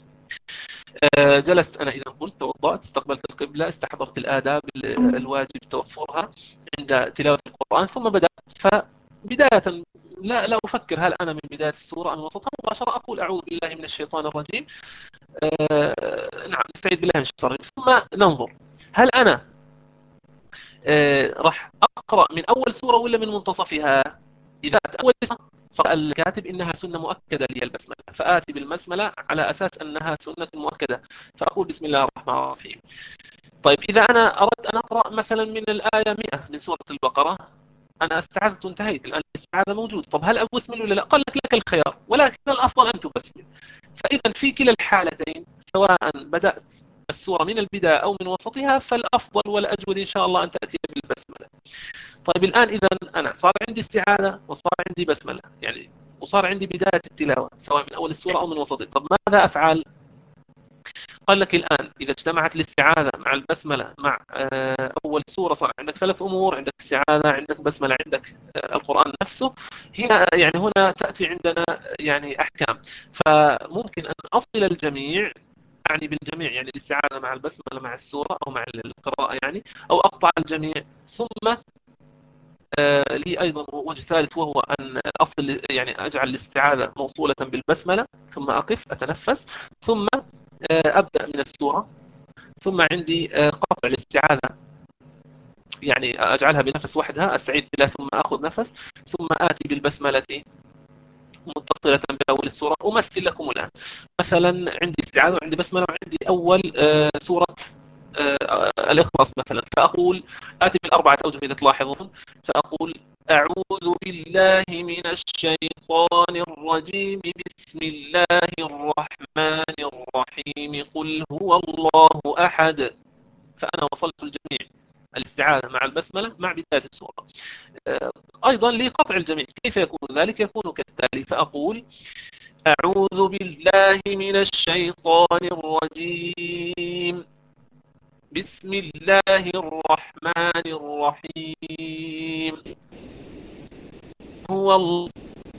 جلست أنا إذا قلت توضأت، استقبلت القبلة، استحضرت الآداب الواجب توفرها عند تلاوة القرآن، ثم بدأت. فبداية لا أفكر هل أنا من بداية السورة أم وسطها، مباشرة أقول أعوذ بالله من الشيطان الرجيم. نعم، نستعيذ بالله من الشيطان الرجيم، ثم ننظر هل أنا راح أقرأ من أول سورة ولا من منتصفها. إذا أول فقال الكاتب إنها سنة مؤكدة لي البسملة، فآتي بالبسملة على أساس أنها سنة مؤكدة، فأقول بسم الله الرحمن الرحيم. طيب، إذا أنا أردت أن أقرأ مثلا من الآية 100 من سورة البقرة، أنا استعذت وانتهيت، الآن الاستعاذة موجود. طب هل أبسمل ولا لا؟ قال لك الخيار، ولكن الأفضل أن تبسمل. فإذا في كلا الحالتين، سواء بدأت السورة من البداية أو من وسطها، فالأفضل والأجود إن شاء الله أن تأتي بالبسملة. طيب، الآن إذا أنا صار عندي استعاذة وصار عندي بسملة، يعني وصار عندي بداية التلاوة سواء من أول السورة أو من وسطها. طب ماذا أفعل؟ قال لك الآن إذا اجتمعت الاستعاذة مع البسملة مع أول سورة، صار عندك ثلاث أمور: عندك استعاذة، عندك بسملة، عندك القرآن نفسه. هنا تأتي عندنا يعني أحكام. فممكن أن أصل الجميع، أعني بالجميع يعني الاستعاذة مع البسملة مع السورة أو مع القراءة يعني، أو أقطع الجميع. ثم لي أيضا وجه ثالث، وهو أن أصل يعني أجعل الاستعاذة موصولة بالبسملة، ثم أقف أتنفس، ثم أبدأ من السورة. ثم عندي قطع الاستعاذة، يعني أجعلها بنفس وحدها، أستعيذ بالله ثم أخذ نفس، ثم آتي بالبسملة متصلة بأول السورة. أمثل لكم الآن، مثلا عندي استعاذة وعندي بسملة وعندي أول سورة الإخلاص مثلا، فأقول آتي بالأربعة أوجه إذا تلاحظون، فأقول أعوذ بالله من الشيطان الرجيم، بسم الله الرحمن الرحيم، قل هو الله أحد. فأنا وصلت الجميع، الاستعاذة مع البسملة مع بداية السورة. أيضا لقطع الجميع كيف يكون ذلك؟ يكون كالتالي: فأقول أعوذ بالله من الشيطان الرجيم، بسم الله الرحمن الرحيم، هو الله.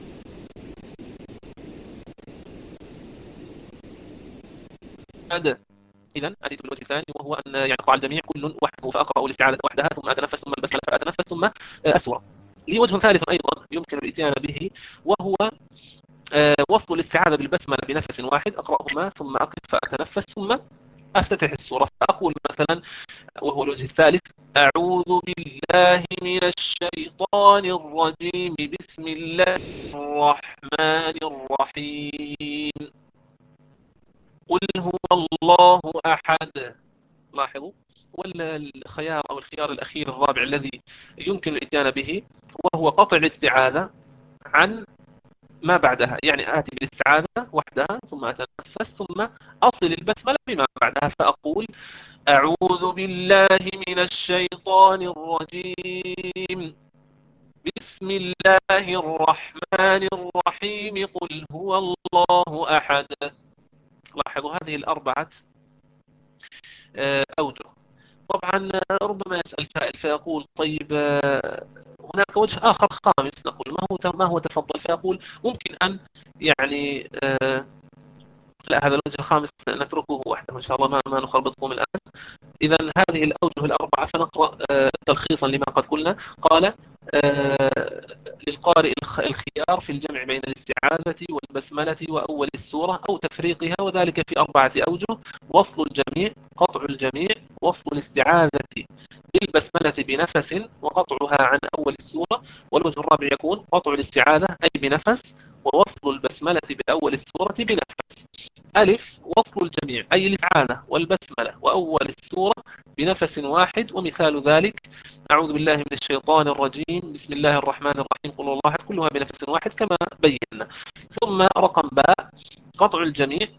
إذا أتيت بالوجه الثاني، وهو أن يقطع الجميع كل وحده، فأقرأ الاستعاذة وحدها، ثم أتنفس، ثم البسملة فأتنفس، ثم أسورة. لي وجه ثالث أيضا يمكن الإتيان به، وهو وصل الاستعاذة بالبسملة بنفس واحد، أقرأهما ثم أقف فأتنفس، ثم أفتتح السورة. فأقول مثلا، وهو الوجه الثالث: أعوذ بالله من الشيطان الرجيم، بسم الله الرحمن الرحيم، قل هو الله أحد. لاحظوا. والخيار أو الخيار الأخير الرابع الذي يمكن الإتيان به، وهو قطع الاستعاذة عن ما بعدها، يعني آتي بالاستعاذة وحدها ثم أتنفس ثم أصل البسملة بما بعدها، فأقول أعوذ بالله من الشيطان الرجيم، بسم الله الرحمن الرحيم، قل هو الله أحد. لاحظوا هذه الأربعة أوجه. طبعا ربما يسأل سائل فيقول طيب هناك وجه آخر خامس، نقول ما هو تفضل، فيقول ممكن أن يعني لا، هذا الوجه الخامس نتركه وحده إن شاء الله، ما نخربطكم الآن. إذا هذه الأوجه الأربعة، فنقرأ تلخيصا لما قد قلنا. قال للقارئ الخيار في الجمع بين الاستعاذة والبسملة وأول السورة أو تفريقها، وذلك في 4 أوجه: وصل الجميع، قطع الجميع، وصل الاستعاذة بالبسملة بنفس وقطعها عن أول السورة، والوجه الرابع يكون قطع الاستعاذة أي بنفس، ووصل البسملة بأول السورة بنفس. ألف: وصل الجميع أي الاستعاذة والبسملة وأول السورة بنفس واحد، ومثال ذلك أعوذ بالله من الشيطان الرجيم، بسم الله الرحمن الرحيم، قل الله أحد، كلها بنفس واحد كما بينا. ثم رقم باء: قطع الجميع،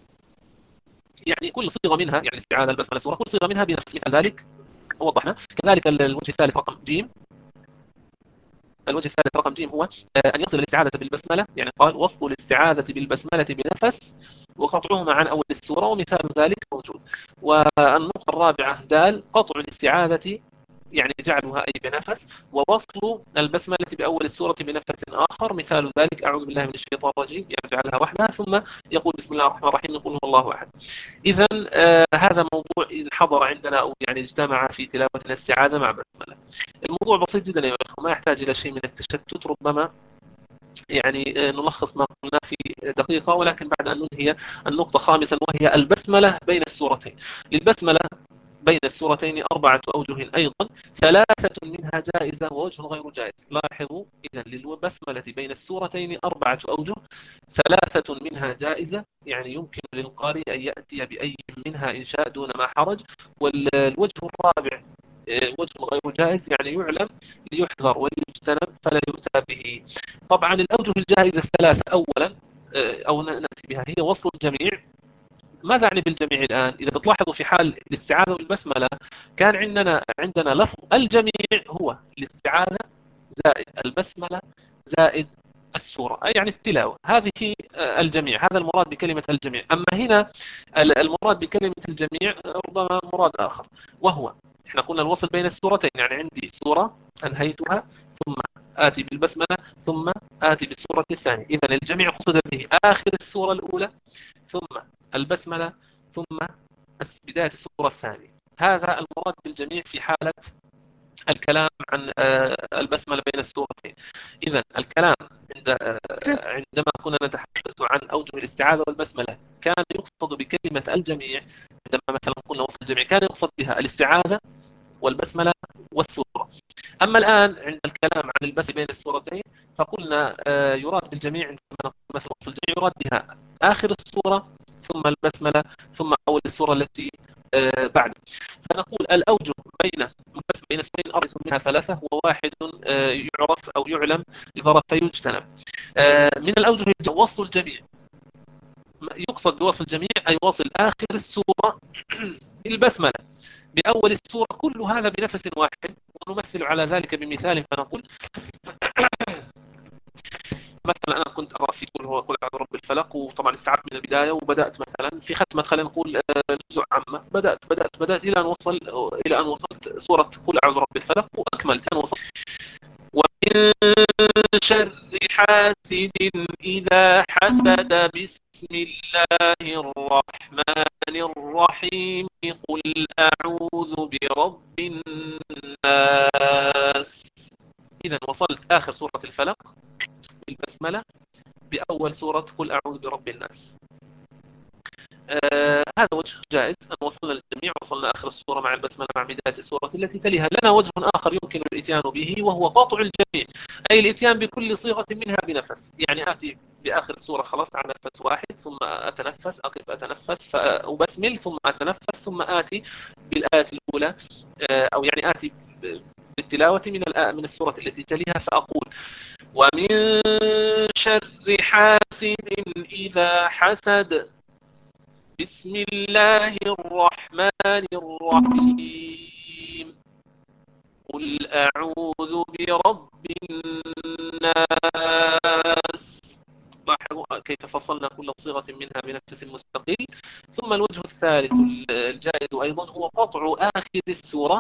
يعني كل صيغة منها، يعني الاستعاذة البسملة السورة كل صيغة منها بنفس، مثل ذلك وضحنا. كذلك الوجه الثالث رقم جيم، الوجه الثالث رقم جيم هو أن يصل الاستعاذة بالبسملة، يعني قال وصل الاستعاذة بالبسملة بنفس وقطعهما عن أول السورة، ومثال ذلك موجود. والنقطة الرابعة دال: قطع الاستعاذة يعني جعلها أي بنفس، ووصل البسملة بأول السورة بنفس آخر، مثال ذلك أعوذ بالله من الشيطان الرجيم، يجعلها وحدها ثم يقول بسم الله الرحمن الرحيم، يقول هو الله أحد. إذا هذا موضوع إن حضر عندنا أو يعني اجتمع في تلاوة الاستعاذة مع بسملة. الموضوع بسيط جدا يا أخوة، ما يحتاج إلى شيء من التشتت. ربما يعني نلخص ما قلنا في دقيقة، ولكن بعد أن ننهي النقطة خامسا، وهي البسملة بين السورتين. للبسملة بين السورتين 4 أوجه أيضا، 3 منها جائزة ووجه غير جائز. لاحظوا إذا للبسملة بين السورتين 4 أوجه، 3 منها جائزة، يعني يمكن للقارئ أن يأتي بأي منها إن شاء دون ما حرج. والوجه الرابع وجه غير جائز، يعني يعلم ليحذر ويجتنب فلا يؤتى به. طبعا الأوجه الجائزة الثلاثة أولا أو نأتي بها، هي وصل الجميع. ماذا أعني بالجميع الآن؟ إذا بتلاحظوا في حال الاستعاذة والبسملة كان عندنا لفظ الجميع هو الاستعاذة زائد البسملة زائد السورة، أي يعني التلاوة، هذه الجميع، هذا المراد بكلمة الجميع. أما هنا المراد بكلمة الجميع ربما مراد آخر، وهو احنا قلنا الوصل بين السورتين، يعني عندي سورة أنهيتها ثم آتي بالبسملة ثم آتي بالسورة الثانية، إذا الجميع قصد به آخر السورة الأولى ثم البسملة ثم بداية السورة الثانية. هذا المراد بالجميع في حالة الكلام عن البسملة بين السورتين. إذا الكلام عندما كنا نتحدث عن أوجه الاستعاذة والبسملة كان يقصد بكلمة الجميع، عندما مثلا قلنا وصل الجميع كان يقصد بها الاستعاذة والبسملة والسورة. أما الآن عند الكلام عن البسملة بين السورتين فقلنا يراد بالجميع عندما نقول مثلا وصل الجميع يراد بها آخر السورة ثم البسملة ثم أول السورة التي بعد. سنقول الأوجه بين السورتين الأربع منها 3، وواحد يعرف أو يعلم لظرف فيجتنب. من الأوجه وصل الجميع، يقصد بوصل الجميع أي وصل آخر السورة بالبسملة بأول السورة، كل هذا بنفس واحد. ونمثل على ذلك بمثال، فنقول مثلا أنا كنت أقرأ في قل هو قل أعوذ برب الفلق، وطبعا استعدت من البداية وبدأت مثلا في ختمة خلينا نقول جزء عامة، بدأت إلى أن وصلت سورة قل أعوذ برب الفلق وأكملت أن وصلت ومن شر حاسد إذا حسد، بسم الله الرحمن الرحيم، قل أعوذ برب الناس. إذا وصلت آخر سورة الفلق بالبسملة بأول سورة قل أعوذ برب الناس. هذا وجه جائز أن وصلنا للجميع، وصلنا آخر السورة مع البسملة مع بداية السورة التي تليها. لنا وجه آخر يمكن الإتيان به، وهو قطع الجميع، أي الإتيان بكل صيغة منها بنفس، يعني آتي بآخر السورة خلاص على نفس واحد ثم أتنفس أقف أتنفس فأبسمل ثم أتنفس ثم آتي بالآية الأولى، أو يعني آتي بالتلاوة من السورة التي تليها، فأقول: ومن شر حاسد إذا حسد، بسم الله الرحمن الرحيم، قل أعوذ برب الناس. لاحظوا كيف فصلنا كل صيغة منها بنفس مستقل. ثم الوجه الثالث الجائز أيضا هو قطع آخر السورة،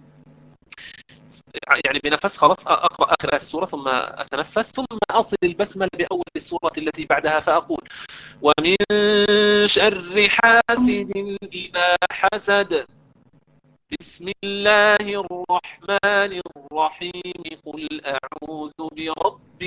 يعني بنفس، خلاص أقرأ آخر آية في السورة ثم أتنفس، ثم أصل البسملة بأول السورة التي بعدها، فأقول: ومن شر حاسد إذا حسد، بسم الله الرحمن الرحيم، قل أعوذ برب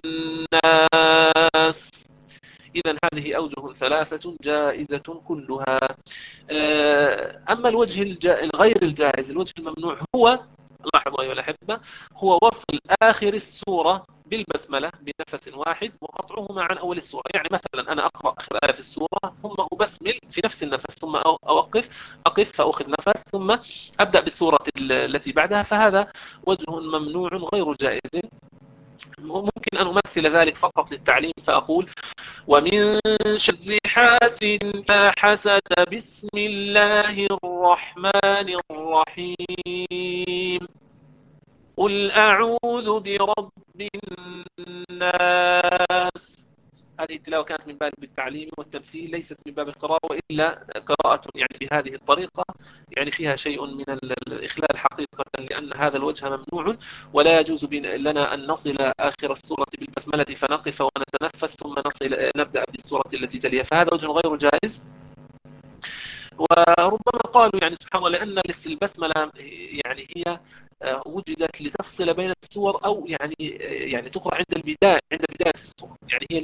الناس. إذا هذه أوجه ثلاثة جائزة كلها. أما الوجه الغير الجائز، الوجه الممنوع، هو، لاحظوا أيها الأحبة، هو وصل آخر السورة بالبسملة بنفس واحد وقطعهما عن أول السورة. يعني مثلا أنا أقرأ آخر آية في السورة ثم أبسمل في نفس النفس، ثم أقف فأخذ نفس ثم أبدأ بالسورة التي بعدها، فهذا وجه ممنوع غير جائز. ممكن أن أمثل ذلك فقط للتعليم، فأقول: ومن شر حاسد إذا حسد، بسم الله الرحمن الرحيم، قل أعوذ برب الناس. هذه التلاوة كانت من باب التعليم والتمثيل، ليست من باب القراءة، وإلا قراءة يعني بهذه الطريقة يعني فيها شيء من الإخلال حقيقة، لأن هذا الوجه ممنوع، ولا يجوز لنا أن نصل آخر السورة بالبسملة فنقف ونتنفس ثم نبدأ بالسورة التي تليها، فهذا وجه غير جائز. وربما قالوا يعني سبحان الله لأن البسملة يعني هي وجدت لتفصل بين السور، أو يعني تقرأ عند بداية السورة، يعني هي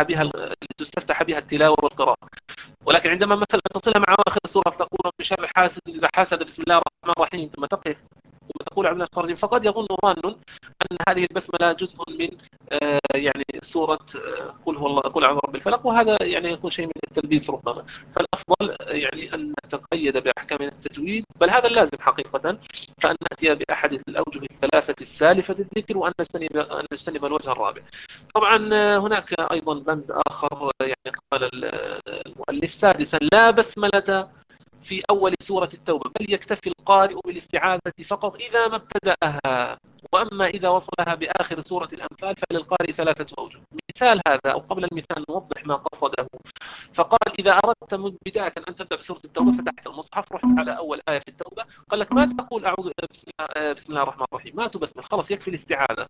لتستفتح بها التلاوة والقراءة. ولكن عندما مثلا تصلها مع آخر السورة فتقول: بشر حاسد إذا حسد، بسم الله الرحمن الرحيم، ثم تقف ثم تقول: أعوذ بالله من الشيطان الرجيم، فقد يظن ظان أن هذه البسملة جزء من يعني سورة قل هو الله، قل أعوذ برب الفلق، وهذا يعني يكون شيء من التلبيس ربما. فالأفضل يعني أن نتقيد بأحكام التجويد، بل هذا اللازم حقيقة، فأن نأتي بأحد الأوجه الثلاثة السالفة الذكر، وأن نجتنب الوجه الرابع. طبعا هناك أيضا بند آخر، يعني قال المؤلف: سادسا، لا بسملة في أول سورة التوبة، بل يكتفي القارئ بالاستعاذة فقط إذا ما ابتدأها، وأما إذا وصلها بآخر سورة الأنفال فللقارئ ثلاثة أوجه. مثال هذا، أو قبل المثال نوضح ما قصده. فقال: إذا أردت بداية أن تبدأ بسورة التوبة، فتحت المصحف، رحت على أول آية في التوبة، قال لك: ما تقول أعوذ بسم الله الرحمن الرحيم، ما تبسمل، خلاص يكفي الاستعاذة.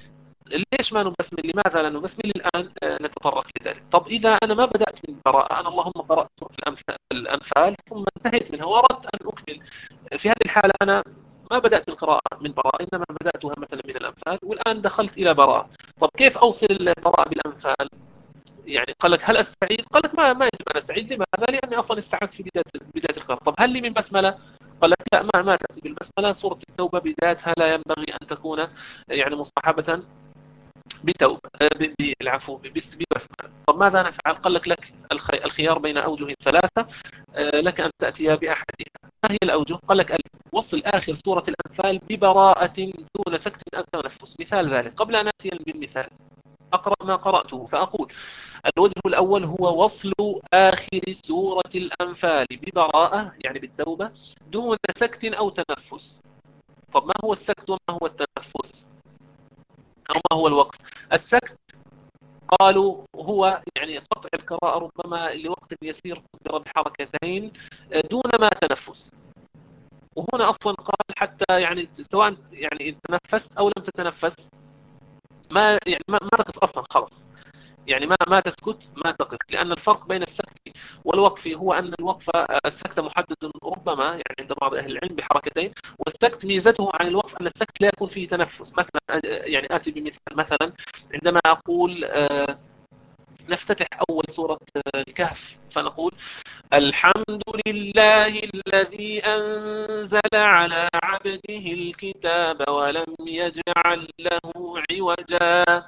ليش ما نبسمل؟ لماذا لا نبسمل؟ الآن نتطرق لذلك. طب إذا أنا ما بدأت من البراءة، أنا اللهم قرأت سورة الأنفال ثم انتهيت منها وأردت أن أكمل، في هذه الحالة أنا ما بدأت القراءة من براءة، إنما بدأتها مثلا من الأنفال، والآن دخلت إلى براءة. طب كيف أوصل البراءة بالأنفال؟ يعني قال لك: هل أستعيد؟ قال لك: ما يجب أن أستعيد. لماذا؟ لأني أصلا استعدت في بداية القراءة. طب هل لي من بسملة؟ قال لك: لا، ما تأتي بالبسملة، سورة التوبة بدايتها لا ينبغي أن تكون يعني مصاحبة بتوبة، بالعفو، ببسملة. طب ماذا نفعل؟ قال لك الخيار بين أوجه ثلاثة، لك أن تأتي بأحدها. ما هي الأوجه؟ قال لك: وصل آخر سورة الأنفال ببراءة دون سكت أو تنفس. مثال ذلك، قبل أن أتي بالمثال أقرأ ما قرأته، فأقول: الوجه الأول هو وصل آخر سورة الأنفال ببراءة، يعني بالتوبة، دون سكت أو تنفس. طب ما هو السكت وما هو التنفس؟ أو ما هو الوقف؟ السكت قالوا هو يعني قطع القراءة ربما لوقت يسير قدر بحركتين دون ما تنفس. وهنا أصلا قال حتى يعني سواء يعني تنفست أو لم تتنفس، ما يعني ما تقف أصلا، خلاص، يعني ما تسكت، ما تقف، لأن الفرق بين السكت والوقف هو أن الوقف السكت محدد ربما يعني عند بعض أهل العلم بحركتين، والسكت ميزته عن الوقف أن السكت لا يكون فيه تنفس. مثلا يعني آتي بمثال، مثلا عندما أقول نفتتح أول سورة الكهف فنقول: الحمد لله الذي أنزل على عبده الكتاب ولم يجعل له عوجا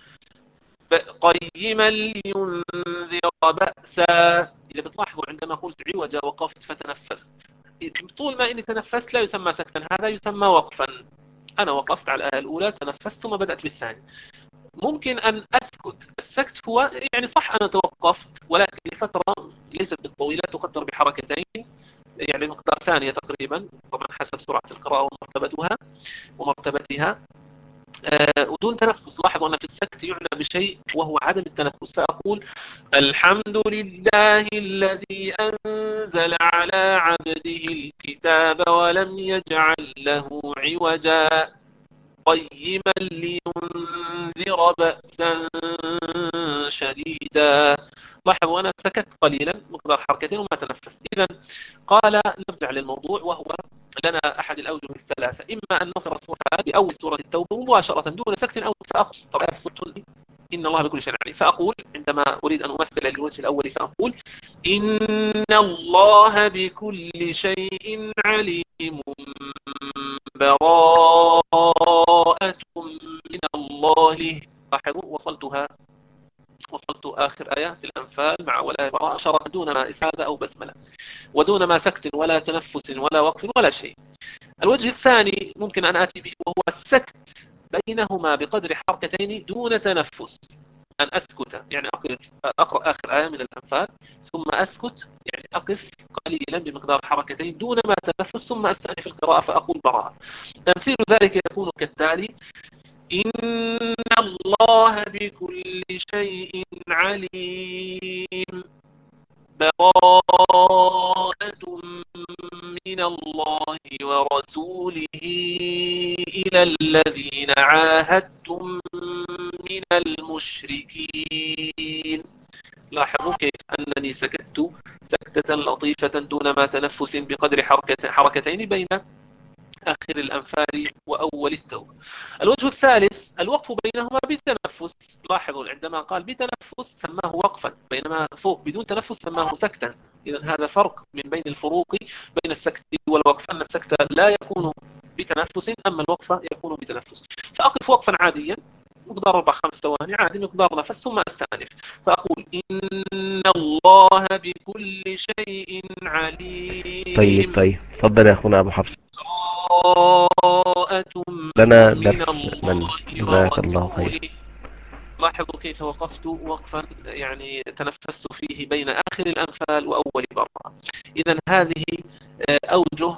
قيما لينذر بأسا. إذا بتلاحظوا عندما قلت عوجا وقفت فتنفست، طول ما إني تنفست لا يسمى سكتا، هذا يسمى وقفا. أنا وقفت على الآية الأولى، تنفست، ثم بدأت بالثانية. ممكن أن أسكت. السكت هو يعني صح أنا توقفت، ولكن لفترة ليست بالطويلة، تقدر بحركتين، يعني مقدار ثانية تقريبا، طبعا حسب سرعة القراءة ومرتبتها، ودون تنفس. لاحظوا أن في السكت يعنى بشيء وهو عدم التنفس، فأقول الحمد لله الذي أنزل على عبده الكتاب ولم يجعل له عوجا قيما لينذر بأسا شديدا. لاحظوا أنا سكت قليلا مقدار حركتين وما تنفست. إذا قال نرجع للموضوع، وهو لنا أحد الأوجه الثلاثة: إما أن نصل الصورة بأول سورة التوبة مباشرة دون سكت أو تفاقم. طبعا في سورة إن الله بكل شيء عليم، فأقول عندما أريد أن أمثل للوجه الأول فأقول إن الله بكل شيء عليم براءة من الله. لاحظوا وصلت آخر آية في الأنفال مع ولا براءة شرط دون ما إسعاد أو بسملة، ودون ما سكت ولا تنفس ولا وقف ولا شيء. الوجه الثاني ممكن أن آتي به، وهو السكت بينهما بقدر حركتين دون تنفس. أن أسكت يعني أقرأ آخر آية من الأنفال، ثم أسكت يعني أقف قليلا بمقدار حركتين دون ما تنفس، ثم أستأنف القراءة فأقول براءة. تمثيل ذلك يكون كالتالي: إن الله بكل شيء عليم براءة من الله ورسوله إلى الذين عاهدتم من المشركين. لاحظوا كيف أنني سكت سكتة لطيفة دون ما تنفس بقدر حركتين بين آخر الأنفال وأول التوبة. الوجه الثالث الوقف بينهما بتنفس. لاحظوا عندما قال بتنفس سماه وقفا، بينما فوق بدون تنفس سماه سكتا. إذا هذا فرق من بين الفروق بين السكت والوقف، أن السكت لا يكون بتنفس، أما الوقف يكون بتنفس. فأقف وقفا عاديا مقدار 4-5 ثواني عادي، مقدار نفس، ثم أستأنف فأقول إن الله بكل شيء طيب عليم طيب، اتفضل يا أخونا أبو حفص، براءة لنا من درس من. الله جزاك الله خير. ورسوله. لاحظوا كيف وقفت وقفا يعني تنفست فيه بين آخر الأنفال وأول براءة. إذا هذه أوجه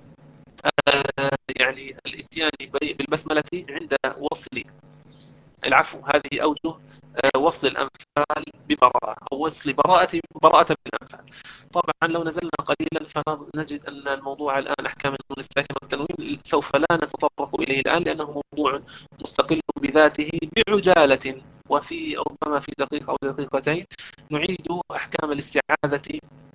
يعني الاتيان بالبسملة عند وصل العفو، هذه أوجه وصل الأنفال ببراءة، أو وصل براءة بالأنفال. طبعا لو نزلنا قليلا فنجد أن الموضوع الآن أحكام النون الساكنة والتنوين سوف لا نتطرق إليه الآن، لأنه موضوع مستقل بذاته بعجالة، وفي ربما في دقيقة أو دقيقتين نعيد أحكام الاستعاذة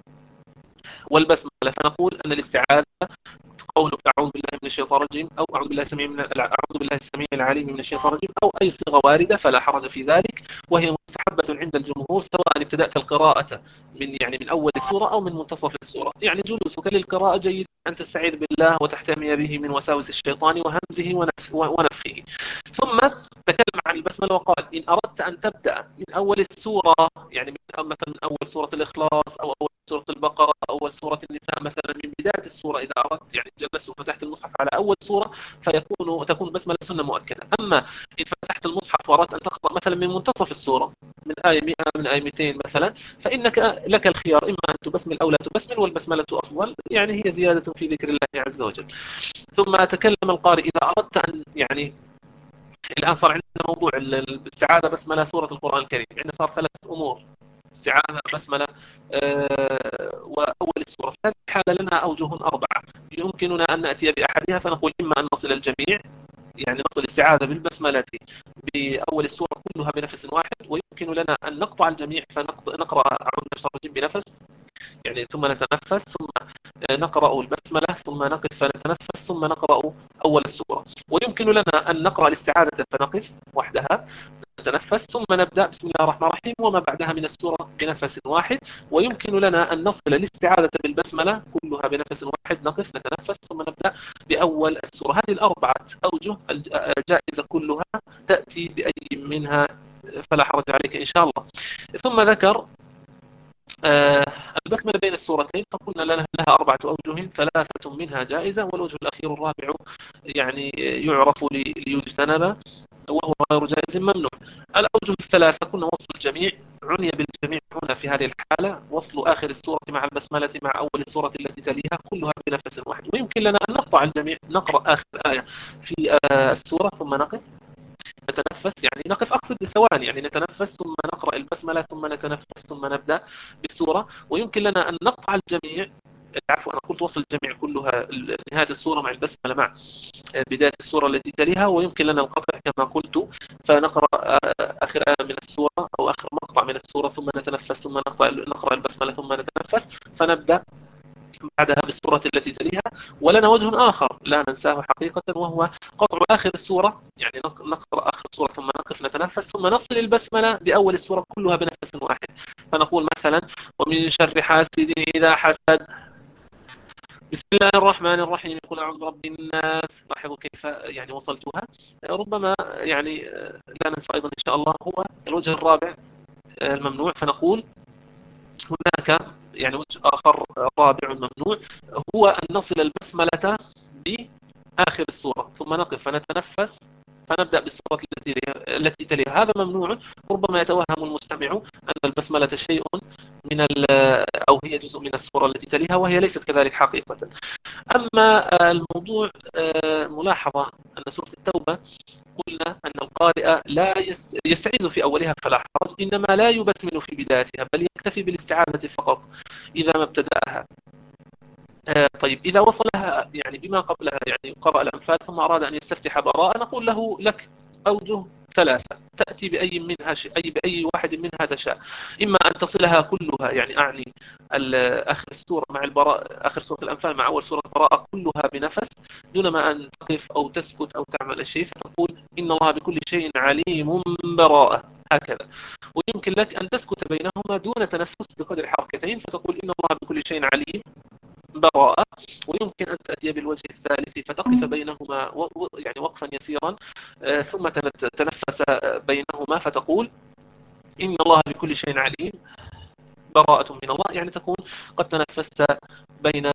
والبسملة. فنقول أن الاستعاذة قولك أعوذ بالله من الشيطان الرجيم، أو أعوذ بالله السميع العليم من الشيطان الرجيم، أو أي صيغة واردة فلا حرج في ذلك، وهي مستحبة عند الجمهور، سواء ابتدأت القراءة من أول السورة أو من منتصف السورة. يعني جلوسك للقراءة جيد أن تستعيذ بالله وتحتمي به من وساوس الشيطان وهمزه ونفخه. ثم تكلم عن البسملة وقال إن أردت أن تبدأ من أول السورة، يعني مثلا من أول سورة الإخلاص أو أول سورة البقرة أو أول سورة النساء، مثلا من بداية السورة إذا أردت، يعني جلست وفتحت المصحف على أول سورة تكون البسملة سنة مؤكدة. أما إن فتحت المصحف وأردت أن تقرأ مثلا من منتصف السورة، من آية 100 من آية 200 مثلا، فإنك لك الخيار، إما أن تبسمل أو لا تبسمل، والبسملة أفضل، يعني هي زيادة في ذكر الله عز وجل. ثم تكلم القارئ إذا أردت أن يعني الآن صار عندنا موضوع الاستعاذة بسملة سورة القرآن الكريم، عندنا صار 3 أمور: استعاذة بسملة وأول السورة. في هذه الحالة لنا أوجه 4 يمكننا أن نأتي بأحدها، فنقول إما أن نصل الجميع، يعني نصل الاستعاذة بالبسملة بأول السورة كلها بنفس واحد، ويمكن لنا أن نقطع الجميع فنقرأ أعوذ بالله بنفس، يعني ثم نتنفس، ثم نقرأ البسملة، ثم نقف فنتنفس، ثم نقرأ أول السورة. ويمكن لنا أن نقرأ الاستعاذة فنقف وحدها، نتنفس، ثم نبدأ بسم الله الرحمن الرحيم وما بعدها من السورة بنفس واحد. ويمكن لنا أن نصل الاستعاذة بالبسملة كلها بنفس واحد، نقف نتنفس ثم نبدأ بأول السورة. هذه ال4 أوجه الجائزة كلها تأتي بأي منها فلا حرج عليك إن شاء الله. ثم ذكر البسملة بين السورتين فقلنا لها 4 أوجه، 3 منها جائزة، والوجه الأخير الرابع يعني يعرف ليجتنب وهو غير جائز ممنوع. الأوجه الثلاثة كنا وصل الجميع، عني بالجميع هنا في هذه الحالة وصل آخر السورة مع البسملة مع أول السورة التي تليها كلها بنفس واحد. ويمكن لنا أن نقطع الجميع، نقرأ آخر آية في السورة ثم نقف نتنفس، يعني نقف أقصد ثواني، يعني نتنفس ثم نقرأ البسملة ثم نتنفس ثم نبدأ بالسورة. ويمكن لنا أن نقطع الجميع، عفوا أنا قلت وصل الجميع كلها نهاية السورة مع البسملة مع بداية السورة التي تليها، ويمكن لنا القطع كما قلت فنقرأ آخر آية من السورة أو آخر مقطع من السورة ثم نتنفس ثم نقرأ البسملة ثم نتنفس فنبدأ بعدها بالسورة التي تليها. ولنا وجه آخر لا ننساه حقيقة، وهو قطع آخر السورة، يعني نقرأ آخر السورة ثم نقف نتنفس ثم نصل البسملة بأول السورة كلها بنفس واحد. فنقول مثلا ومن شر حاسد إذا حسد، بسم الله الرحمن الرحيم، قل أعوذ برب الناس. لاحظوا كيف يعني وصلتها. ربما يعني لا ننسى أيضا إن شاء الله هو الوجه الرابع الممنوع، فنقول هناك يعني وجه آخر رابع ممنوع، هو أن نصل البسملة بآخر السورة ثم نقف فنتنفس فنبدأ بالسورة التي تليها. هذا ممنوع. ربما يتوهم المستمع أن البسملة شيء من أو هي جزء من السورة التي تليها، وهي ليست كذلك حقيقة. أما الموضوع ملاحظة أن سورة التوبة قلنا أن القارئ لا يستعيذ في أولها فلا حرج، إنما لا يبسمل في بدايتها بل يكتفي بالاستعاذة فقط إذا ما ابتدأها. طيب إذا وصلها يعني بما قبلها، يعني قرأ الأنفال ثم أراد أن يستفتح براءة، نقول له لك أوجه 3 تأتي بأي منها بأي واحد منها تشاء. إما أن تصلها كلها، يعني أعني آخر السورة مع البراءة، آخر سورة الأنفال مع أول سورة البراءة كلها بنفس دون ما أن تقف أو تسكت أو تعمل شيء، فتقول إن الله بكل شيء عليم براءة هكذا. ويمكن لك أن تسكت بينهما دون تنفس بقدر حركتين فتقول إن الله بكل شيء عليم براءة. ويمكن أن تأتي بالوجه الثالث فتقف بينهما يعني وقفا يسيرا ثم تنفس بينهما فتقول إن الله بكل شيء عليم براءة من الله، يعني تكون قد تنفست بين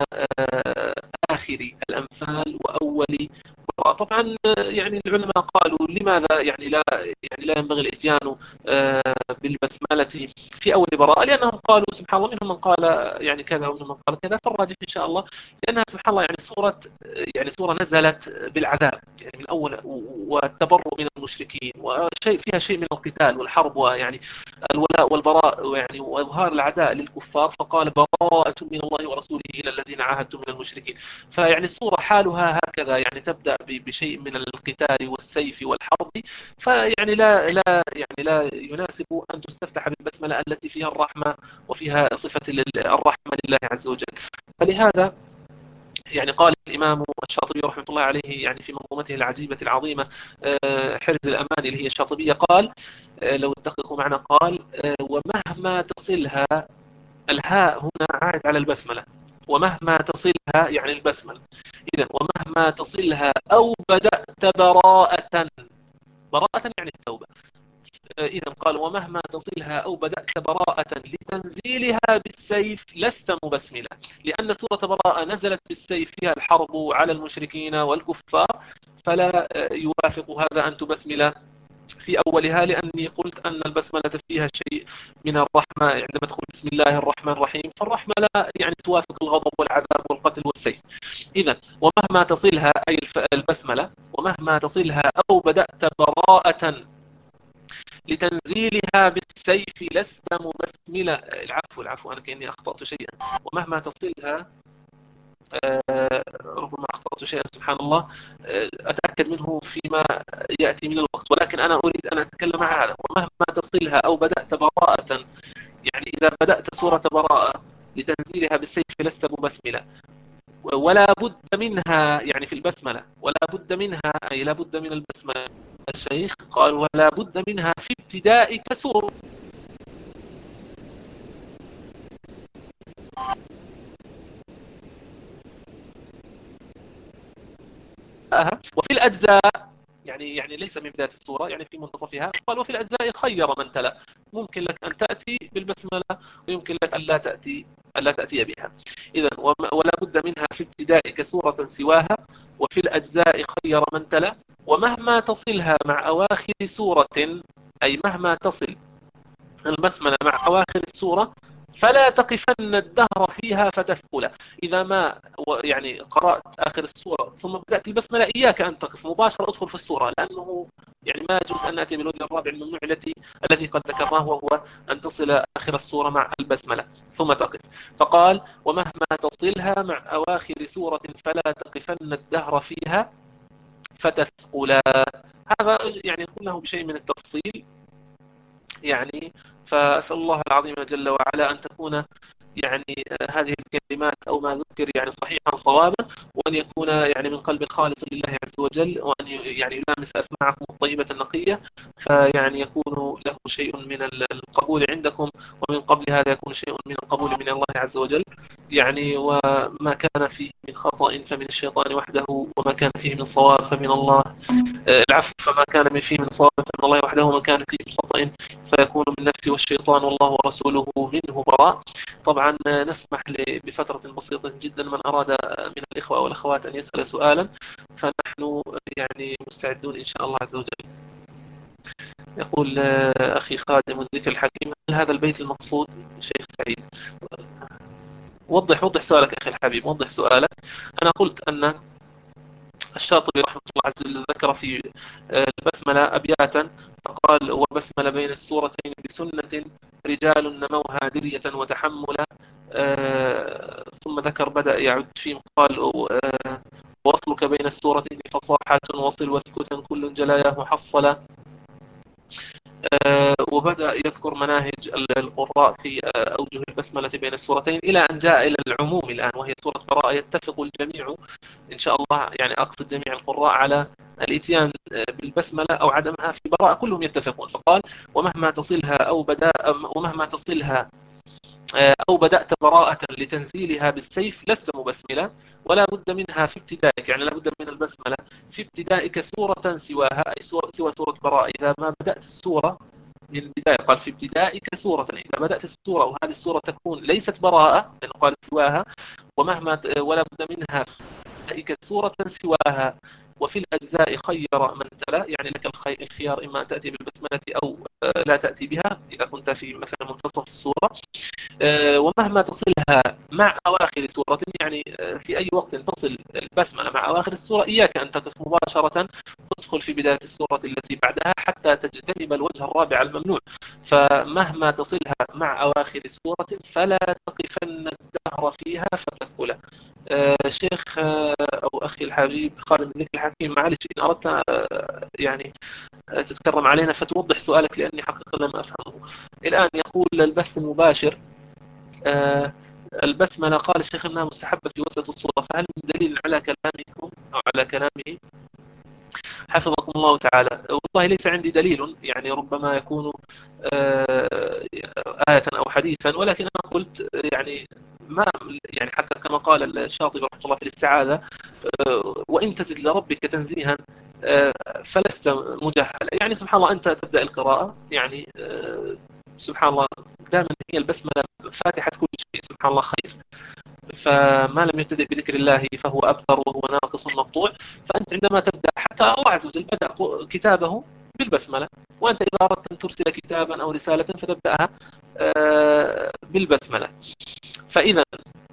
آخر الأنفال وأول براءة. طبعا يعني العلماء قالوا لماذا يعني لا ينبغي الاتيان بالبسملة في أول براءة، لأنهم قالوا سبحان الله منهم من قال يعني كذا ومنهم من قال كذا، فالراجح إن شاء الله لأنها سبحان الله يعني سورة نزلت بالعذاب يعني من أول والتبرؤ من المشركين وشيء فيها شيء من القتال والحرب ويعني الولاء والبراء يعني وإظهار العداء للكفار، فقال براءة من الله ورسوله إلى الذين عاهدتم من المشركين. فيعني السورة حالها هكذا، يعني تبدأ بشيء من القتال والسيف والحرب، فيعني لا يناسب أن تستفتح بالبسملة التي فيها الرحمة وفيها صفة الرحمة لله عز وجل. فلهذا يعني قال الإمام الشاطبي رحمة الله عليه يعني في منظومته العجيبة العظيمة حرز الأمان اللي هي الشاطبية، قال لو تدققوا معنا قال ومهما تصلها، الهاء هنا عائد على البسملة، ومهما تصلها يعني البسملة، إذن ومهما تصلها أو بدأت براءة، براءة يعني التوبة. إذا قال ومهما تصلها أو بدأت براءة لتنزيلها بالسيف لست مبسملا، لأن سورة براءة نزلت بالسيف فيها الحرب على المشركين والكفار، فلا يوافق هذا أن تبسمل في أولها، لأني قلت أن البسملة فيها شيء من الرحمة عندما تقول بسم الله الرحمن الرحيم، فالرحمة لا يعني توافق الغضب والعذاب والقتل والسيف. إذا ومهما تصلها أي البسملة ومهما تصلها أو بدأت براءة لتنزيلها بالسيف لست مبسملا. العفو أنا كأني أخطأت شيئا. ومهما تصلها ربما أخطأت شيئا سبحان الله، أتأكد منه فيما يأتي من الوقت، ولكن أنا أريد أن أتكلم عن هذا. ومهما تصلها أو بدأت براءة، يعني إذا بدأت سورة براءة لتنزيلها بالسيف لست مبسملا، ولا بد منها يعني في البسملة ولا بد منها أي لا بد من البسملة. الشيخ قال ولا بد منها في ابتدائك سور. وفي الأجزاء يعني ليس من بداية السورة، يعني في منتصفها. قال وفي الأجزاء خير من تلا، ممكن لك أن تأتي بالبسملة ويمكن لك ألا تأتي بها. إذا ولا بد منها في ابتدائك سورة سواها، وفي الأجزاء خير من تلا، ومهما تصلها مع أواخر سورة، أي مهما تصل البسملة مع أواخر السورة فلا تقفن الدهر فيها فتثقل. إذا ما يعني قرأت آخر السورة ثم بدأت البسملة إياك أن تقف مباشرة، أدخل في السورة، لأنه يعني ما يجوز أن نأتي بالوجه الرابع الممنوع الذي قد ذكرناه، وهو أن تصل آخر السورة مع البسملة ثم تقف. فقال ومهما تصلها مع أواخر سورة فلا تقفن الدهر فيها فتثقلا. هذا يعني قلناه بشيء من التفصيل يعني. فأسأل الله العظيم جل وعلا أن تكون يعني هذه الكلمات أو ما ذكر يعني صحيحا صوابا، وأن يكون يعني من قلب خالص لله عز وجل، وأن يعني يلامس أسماعكم الطيبة النقية، فيعني يكون له شيء من القبول عندكم، ومن قبل هذا يكون شيء من القبول من الله عز وجل يعني. وما كان فيه من خطأ فمن الشيطان وحده، وما كان فيه من صواب فمن الله، العفو، فما كان من فيه من صواب فمن الله وحده، وما كان فيه من خطأ فيكون من نفسي والشيطان والله ورسوله منه براء. طبعا نسمح بفترة بسيطة جدا، من أراد من الإخوة أو الأخوات أن يسأل سؤالا فنحن يعني مستعدون إن شاء الله عز وجل. يقول أخي خادم الذكر الحكيم، هل هذا البيت المقصود شيخ سعيد؟ وضح سؤالك أخي الحبيب، وضح سؤالك. أنا قلت أن الشاطبي رحمه الله عز وجل ذكر في البسملة أبياتا، فقال وبسمل بين السورتين بسنة رجال نموها درية وتحملا. ثم ذكر بدأ يعد فيهم، قال وصلك بين السورتين فصاحة وصل واسكتا كل جلاياه حصلا. وبدأ يذكر مناهج القراء في أوجه البسملة بين السورتين، إلى أن جاء إلى العموم الآن، وهي سورة براءة. يتفق الجميع إن شاء الله، يعني أقصد جميع القراء، على الإتيان بالبسملة أو عدمها في براءة، كلهم يتفقون. فقال ومهما تصلها أو بدأت براءة لتنزيلها بالسيف لست مبسملا، ولا بد منها في ابتدائك، يعني لا بد من البسملة في ابتدائك سورة سواها، أي سوى سورة براءة. إذا ما بدأت السورة من البداية، قال في ابتدائك سورة، إذا بدأت السورة وهذه السورة تكون ليست براءة لأنه قال سواها، ولا بد منها سورة سواها، وفي الأجزاء خير من تلا، يعني لك الخيار، إما أن تأتي بالبسملة أو لا تأتي بها إذا كنت في مثلا منتصف السورة. ومهما تصلها مع أواخر سورة، يعني في أي وقت تصل البسملة مع أواخر السورة إياك أن تقف مباشرة، تدخل في بداية السورة التي بعدها حتى تجتنب الوجه الرابع الممنوع. فمهما تصلها مع أواخر سورة فلا تقفن الدهر فيها فتثقل. شيخ أو أخي الحبيب خادم الذكر الحكيم، معلش إن أردت يعني تتكرم علينا فتوضح سؤالك، لأني حقيقة لم أفهمه الآن. يقول البث المباشر البسملة، قال الشيخ أنها مستحبة في وسط الصورة، فهل من دليل على كلامكم أو على كلامه حفظكم الله تعالى؟ والله ليس عندي دليل، يعني ربما يكون آية أو حديثا، ولكن أنا قلت يعني ما يعني حتى كما قال الشاطبي رحمه الله في الاستعاذة وإن تزد لربك تنزيها فلست مجهلا. يعني سبحان الله، أنت تبدأ القراءة يعني سبحان الله، دائما هي البسملة فاتحة كل شيء، سبحان الله خير. فما لم يبتدئ بذكر الله فهو أبتر وهو ناقص مقطوع. فأنت عندما تبدأ، حتى الله عز وجل بدأ كتابه بالبسملة، وأنت إذا أردت أن ترسل كتابا أو رسالة فتبدأها بالبسملة. فإذا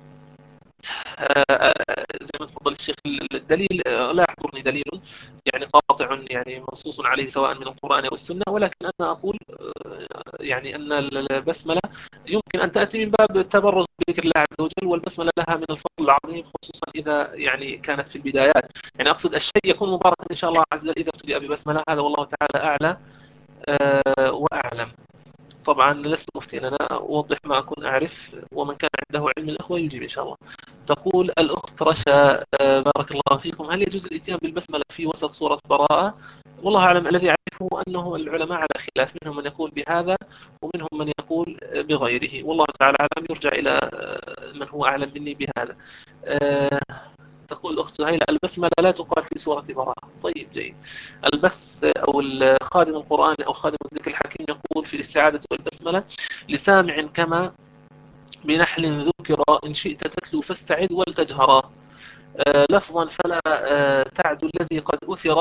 زي ما تفضل الشيخ، الدليل لا يحضرني دليل يعني قاطع يعني منصوص عليه سواء من القرآن أو السنة، ولكن أنا أقول يعني أن البسملة يمكن أن تأتي من باب التبرز بذكر الله عز وجل، والبسملة لها من الفضل العظيم، خصوصا إذا يعني كانت في البدايات. يعني أقصد الشيء يكون مباركا إن شاء الله عز وجل إذا ابتدأ ببسملة، هذا والله تعالى أعلى وأعلم. طبعا لست مفتيا، أنا أوضح ما أكون أعرف، ومن كان عنده علم الأخوة يجيب إن شاء الله. تقول الأخت رشا بارك الله فيكم، هل يجوز الإتيان بالبسملة في وسط سورة براءة؟ والله أعلم، الذي أعرفه أنه العلماء على خلاف، منهم من يقول بهذا ومنهم من يقول بغيره، والله تعالى أعلم، يرجع إلى من هو أعلم مني بهذا. تقول تقول الأخت سهيلة البسملة لا تقال في سورة براءة. طيب جيد. البث أو خادم القرآن أو خادم الذكر الحكيم يقول في الاستعاذة والبسملة لسامع كما بنحل ذكر إن شئت تتلو فاستعذ ولتجهرا لفظا فلا تعد الذي قد أثر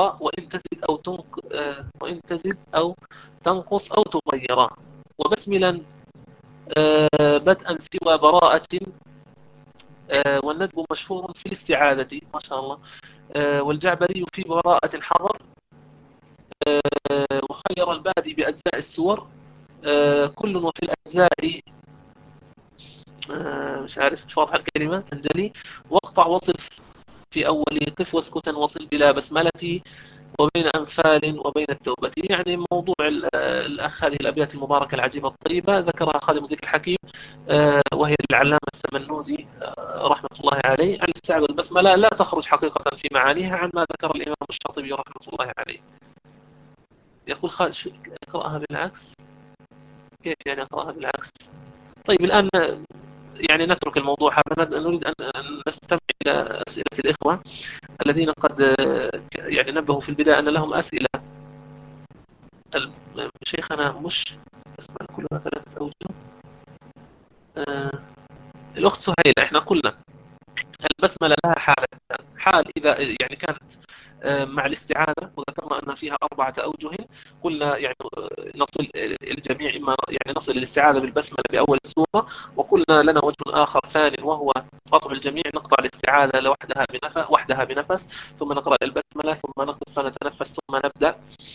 وإن تزد أو تنقص أو تغيرا وبسملا بدءا سوى براءة والندب مشهور في الاستعاذة ما شاء الله والجعبري في براءة حضر وخير البادي بأجزاء السور كل وفي الأجزاء مش عارف مش واضحة الكلمة تنجلي واقطع وصل في أول قف واسكتا وصل بلا بسملة وبين أنفال وبين التوبة. يعني موضوع الأخ هذه الأبيات المباركة العجيبة الطيبة ذكرها خادم الذكر الحكيم وهي للعلامة السمنودي رحمة الله عليه عن الاستعاذة والبسملة لا تخرج حقيقة في معانيها عما ذكر الإمام الشاطبي رحمة الله عليه. يقول اقرأها بالعكس. كيف يعني اقرأها بالعكس؟ طيب الآن يعني نترك الموضوع هذا نريد أن نستمع إلى أسئلة الإخوة الذين قد يعني نبهوا في البداية أن لهم أسئلة. شيخنا مش أسمع كلها ثلاثة أوجه. الأخت سهيلة احنا قلنا البسملة لها حالتان. حال إذا يعني كانت مع الاستعاذة وذكرنا أن فيها 4 أوجه. قلنا يعني نصل الجميع إما يعني نصل الاستعاذة بالبسملة بأول السورة وقلنا لنا وجه آخر ثاني وهو قطع الجميع نقطع الاستعاذة وحدها بنفس ثم نقرأ البسملة ثم نقف فنتنفس ثم نبدأ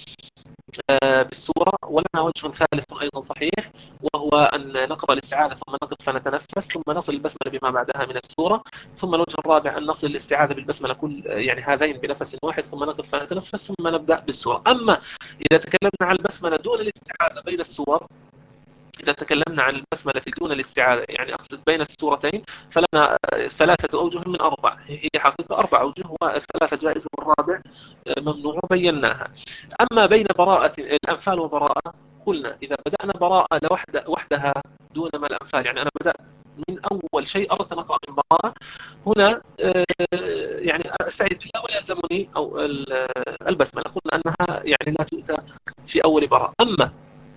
بالسورة. ولنا وجه ثالث أيضا صحيح وهو أن نقرأ الاستعاذة ثم نقف فنتنفس ثم نصل البسملة بما بعدها من السورة. ثم الوجه الرابع أن نصل الاستعاذة بالبسملة كل يعني هذين بنفس واحد ثم نقف فنتنفس ثم نبدأ بالسورة. أما إذا تكلمنا عن البسملة دون الاستعاذة بين السور إذا تكلمنا عن البسملة دون الاستعاذة يعني أقصد بين السورتين فلنا 3 أوجه من 4. هي حقيقة 4 أوجه و3 جائز والرابع ممنوع بيناها. أما بين براءة الأنفال وبراءة قلنا إذا بدأنا براءة وحدها دون ما الأنفال يعني أنا بدأت من أول شيء أردت أن أقرأ من براءة هنا يعني أستعيد فيها ولا يلزمني أو البسملة قلنا أنها يعني لا تؤتى في أول براءة. أما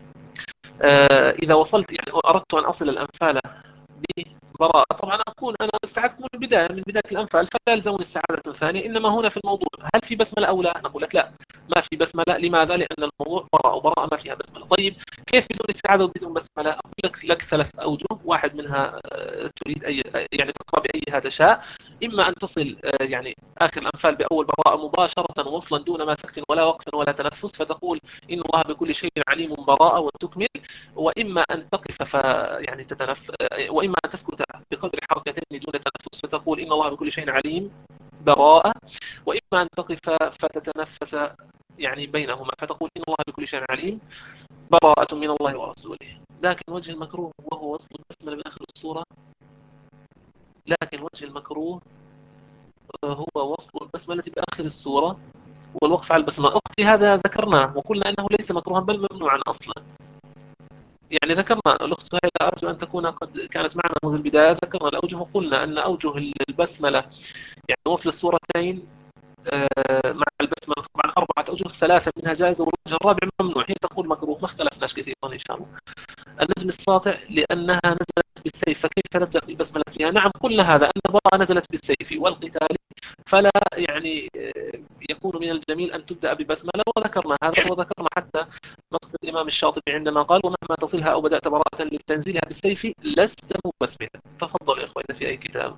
إذا وصلت يعني أردت أن أصل الأنفال ببراءة طبعا أكون أنا استعذت من بداية الأنفال فلا يلزمني استعاذة ثانية. إنما هنا في الموضوع هل في بسملة أو لا؟ نقول لك لا ما في بسملة. لماذا؟ لأن الموضوع براءة وبراءة ما فيها بسملة. طيب كيف بدون استعاذة وبدون بسملة؟ أقول لك 3 أوجه واحد منها تريد يعني تقرأ بأيها تشاء. إما أن تصل يعني آخر الأنفال بأول براءة مباشرة وصلا دون ما سكت ولا وقف ولا تنفس فتقول إن الله بكل شيء عليم براءة وتكمل. وإما أن تقف يعني وإما أن تسكت بقدر حركتين دون تنفس فتقول إن الله بكل شيء عليم براءة. وإما أن تقف فتتنفس يعني بينهما فتقول إن الله بكل شيء عليم براءة من الله ورسوله. لكن وجه المكروه وهو وصف البسملة بآخر السورة. لكن وجه المكروه هو وصف البسملة بآخر السورة والوقف على البسملة. أختي هذا ذكرناه وقلنا أنه ليس مكروها بل ممنوعا أصلا. يعني ذكرنا الأخت سهيلة أرجو أن تكون قد كانت معنا منذ البداية. ذكرنا الأوجه وقلنا أن أوجه البسملة يعني وصل السورتين مع البسملة طبعا 4 أوجه 3 منها جائزة والوجه الرابع ممنوع. هي تقول مكروه ما اختلفناش كثيرا إن شاء الله. النجم الساطع لأنها نزلت بالسيف فكيف نبدأ بالبسملة فيها؟ نعم قلنا هذا أن براءة نزلت بالسيف والقتال فلا يعني يكون من الجميل أن تبدأ ببسملة وذكرنا هذا وذكرنا حتى نص الإمام الشاطبي عندما قال ومهما تصلها أو بدأت براءة لتنزيلها بالسيف لست مبسملا. تفضل يا إخوة إذا في أي كتاب.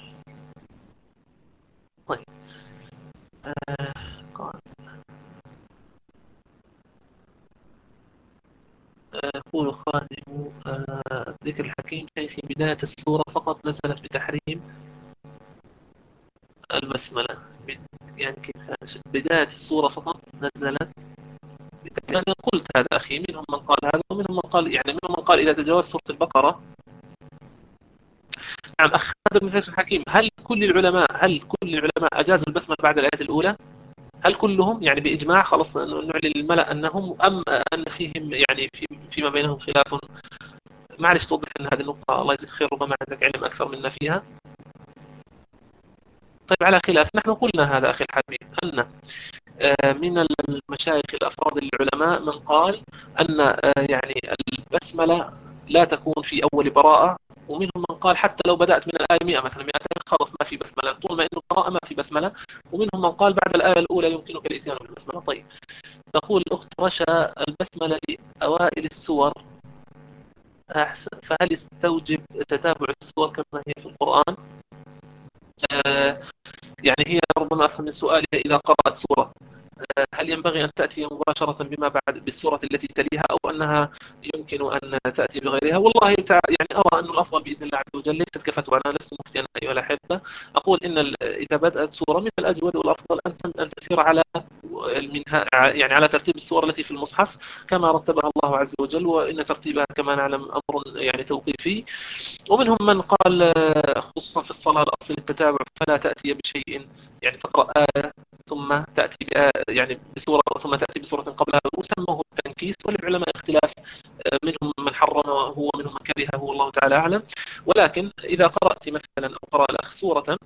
طيب قال يقول خادم ذكر الحكيم شيخي بداية السورة فقط نزلت بتحريم البسملة. يعني كيف بداية السورة فقط نزلت بتحريم. أنا قلت هذا أخي منهم من قال هذا ومنهم من قال يعني منهم من قال إذا تجاوز سورة البقرة. نعم أخ خادم ذكر الحكيم هل كل العلماء أجازوا البسملة بعد الآية الأولى؟ هل كلهم يعني بإجماع خلاص نعلن للملأ أنهم أم أن فيهم يعني فيما بينهم خلاف؟ معلش توضح لنا هذه النقطة الله يجزيك خير ربما عندك علم أكثر منا فيها. طيب على خلاف، نحن قلنا هذا أخي الحبيب أن من المشايخ الأفاضل العلماء من قال أن يعني البسملة لا تكون في أول براءة، ومنهم من قال حتى لو بدأت من الآية 100 مثلا 200 خلص ما في بسملة طول ما إنه براءة ما في بسملة، ومنهم من قال بعد الآية الأولى يمكنك الإتيان بالبسملة. طيب تقول الأخت رشا البسملة لأوائل السور أحسن، فهل يستوجب تتابع السور كما هي في القرآن؟ آه يعني هي ربما أفهم من سؤالها إذا قرأت سورة هل ينبغي أن تأتي مباشرة بما بعد بالسورة التي تليها، أو أنها يمكن أن تأتي بغيرها؟ والله يعني أرى أن الأفضل بإذن الله عز وجل ليست كفتوى، أنا لست مفتيا أيها الأحبة، أقول إن إذا بدأت سورة من الأجود والأفضل أن تسير على منها يعني على ترتيب السور التي في المصحف كما رتبها الله عز وجل، وإن ترتيبها كما نعلم أمر يعني توقيفي. ومنهم من قال خصوصا في الصلاة الأصل التتابع، فلا تأتي بشيء يعني تقرأ آية ثم تأتي يعني بسورة ثم تأتي بسورة قبلها، وسموه التنكيس، وللعلماء اختلاف، منهم من حرمه ومنهم من كرهه والله تعالى أعلم. ولكن إذا قرأت مثلا أو قرأ الأخ سورة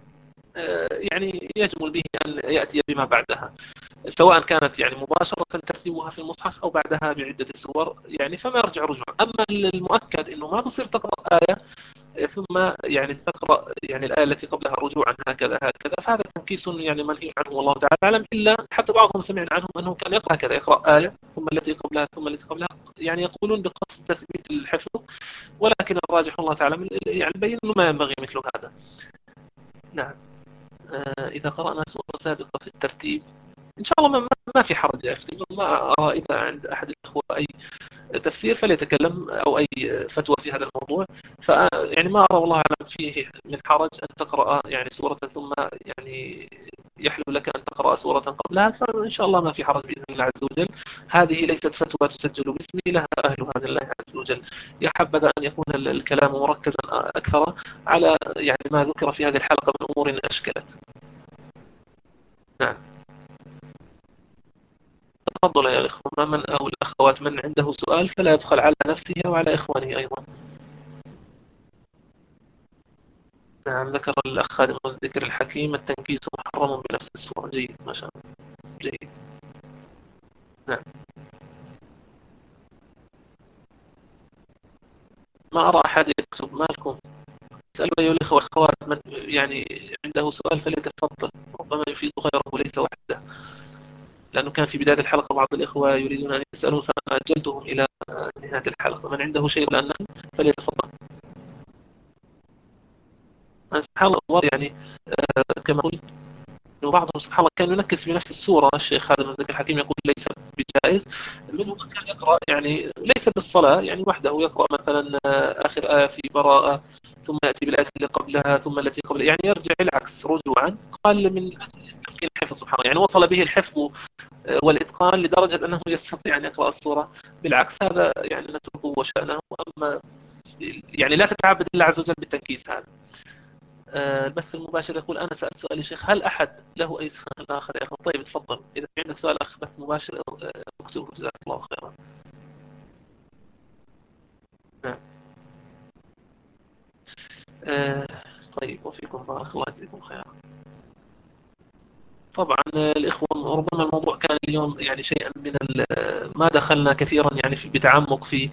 يعني يجمل به أن يأتي بما بعدها، سواء كانت يعني مباشرة ترتيبها في المصحف أو بعدها بعدة سور، يعني فما يرجع رجوع. أما المؤكد أنه ما بصير تقرأ آية ثم يعني تقرأ يعني الآية التي قبلها رجوعا هكذا هكذا، فهذا تنكيس يعني منهي عنه والله تعالى أعلم، إلا حتى بعضهم سمعنا عنهم أنه كان يقرأ هكذا، يقرأ آية ثم التي قبلها ثم التي قبلها، يعني يقولون بقصد تثبيت الحفظ، ولكن الراجح والله تعالى يعني بين أنه ما ينبغي مثل هذا. نعم. إذا قرأنا سورة سابقة في الترتيب إن شاء الله ما في حرج يا أختي، ما أرى إذا عند أحد الأخوة أي تفسير فليتكلم أو أي فتوى في هذا الموضوع. يعني ما أرى والله أعلم فيه من حرج أن تقرأ يعني سورة ثم يعني يحلو لك أن تقرأ سورة قبلها، فإن شاء الله ما في حرج بإذن الله عز وجل. هذه ليست فتوى تسجل باسمي، لها أهلها لله عز وجل. يا حبذا أن يكون الكلام مركزا أكثر على يعني ما ذكر في هذه الحلقة من أمور أشكلت. نعم. تفضل يا إخوة، من أو الأخوات من عنده سؤال فلا يبخل على نفسه وعلى إخوانه أيضا. نعم. ذكر الأخ خادم الذكر الحكيم التنكيس محرم بنفس السورة. جيد ما شاء الله. جيد. نعم. ما أرى أحد يكتب، مالكم؟ اسألوا أيها الأخوة والأخوات من يعني عنده سؤال فليتفضل، ربما يفيد غيره وليس وحده، لأنه كان في بداية الحلقة بعض الإخوة يريدون أن يسألون فأجلتهم إلى نهاية الحلقة. من عنده شيء الآن فليتفضل. سبحان الله يعني كما قلت وبعضهم سبحان الله كان ينكس بنفس السورة. الشيخ هذا الذكر الحكيم يقول ليس بجائز. منهم من كان يقرأ يعني ليس بالصلاة يعني وحده، يقرأ مثلا آخر آية في براءة ثم يأتي بالآية اللي قبلها ثم التي قبلها، يعني يرجع العكس رجوعا. قال من أجل تمكين الحفظ سبحان الله، يعني وصل به الحفظ والإتقان لدرجة أنه يستطيع أن يقرأ السورة بالعكس. هذا يعني نتركه وشأنه. أما يعني لا تتعبد الله عز وجل بالتنكيس هذا. البث المباشر يقول أنا سألت سؤال يا شيخ، هل أحد له أي سؤال آخر يا أخي؟ طيب تفضل، إذا في عندك سؤال أخ بث مباشر اكتبه جزاك الله خيرا. نعم. آه، طيب وفيكم بارك الله يجزيكم خيرا. طبعا الإخوة ربما الموضوع كان اليوم يعني شيئا من ما دخلنا كثيرا يعني بتعمق في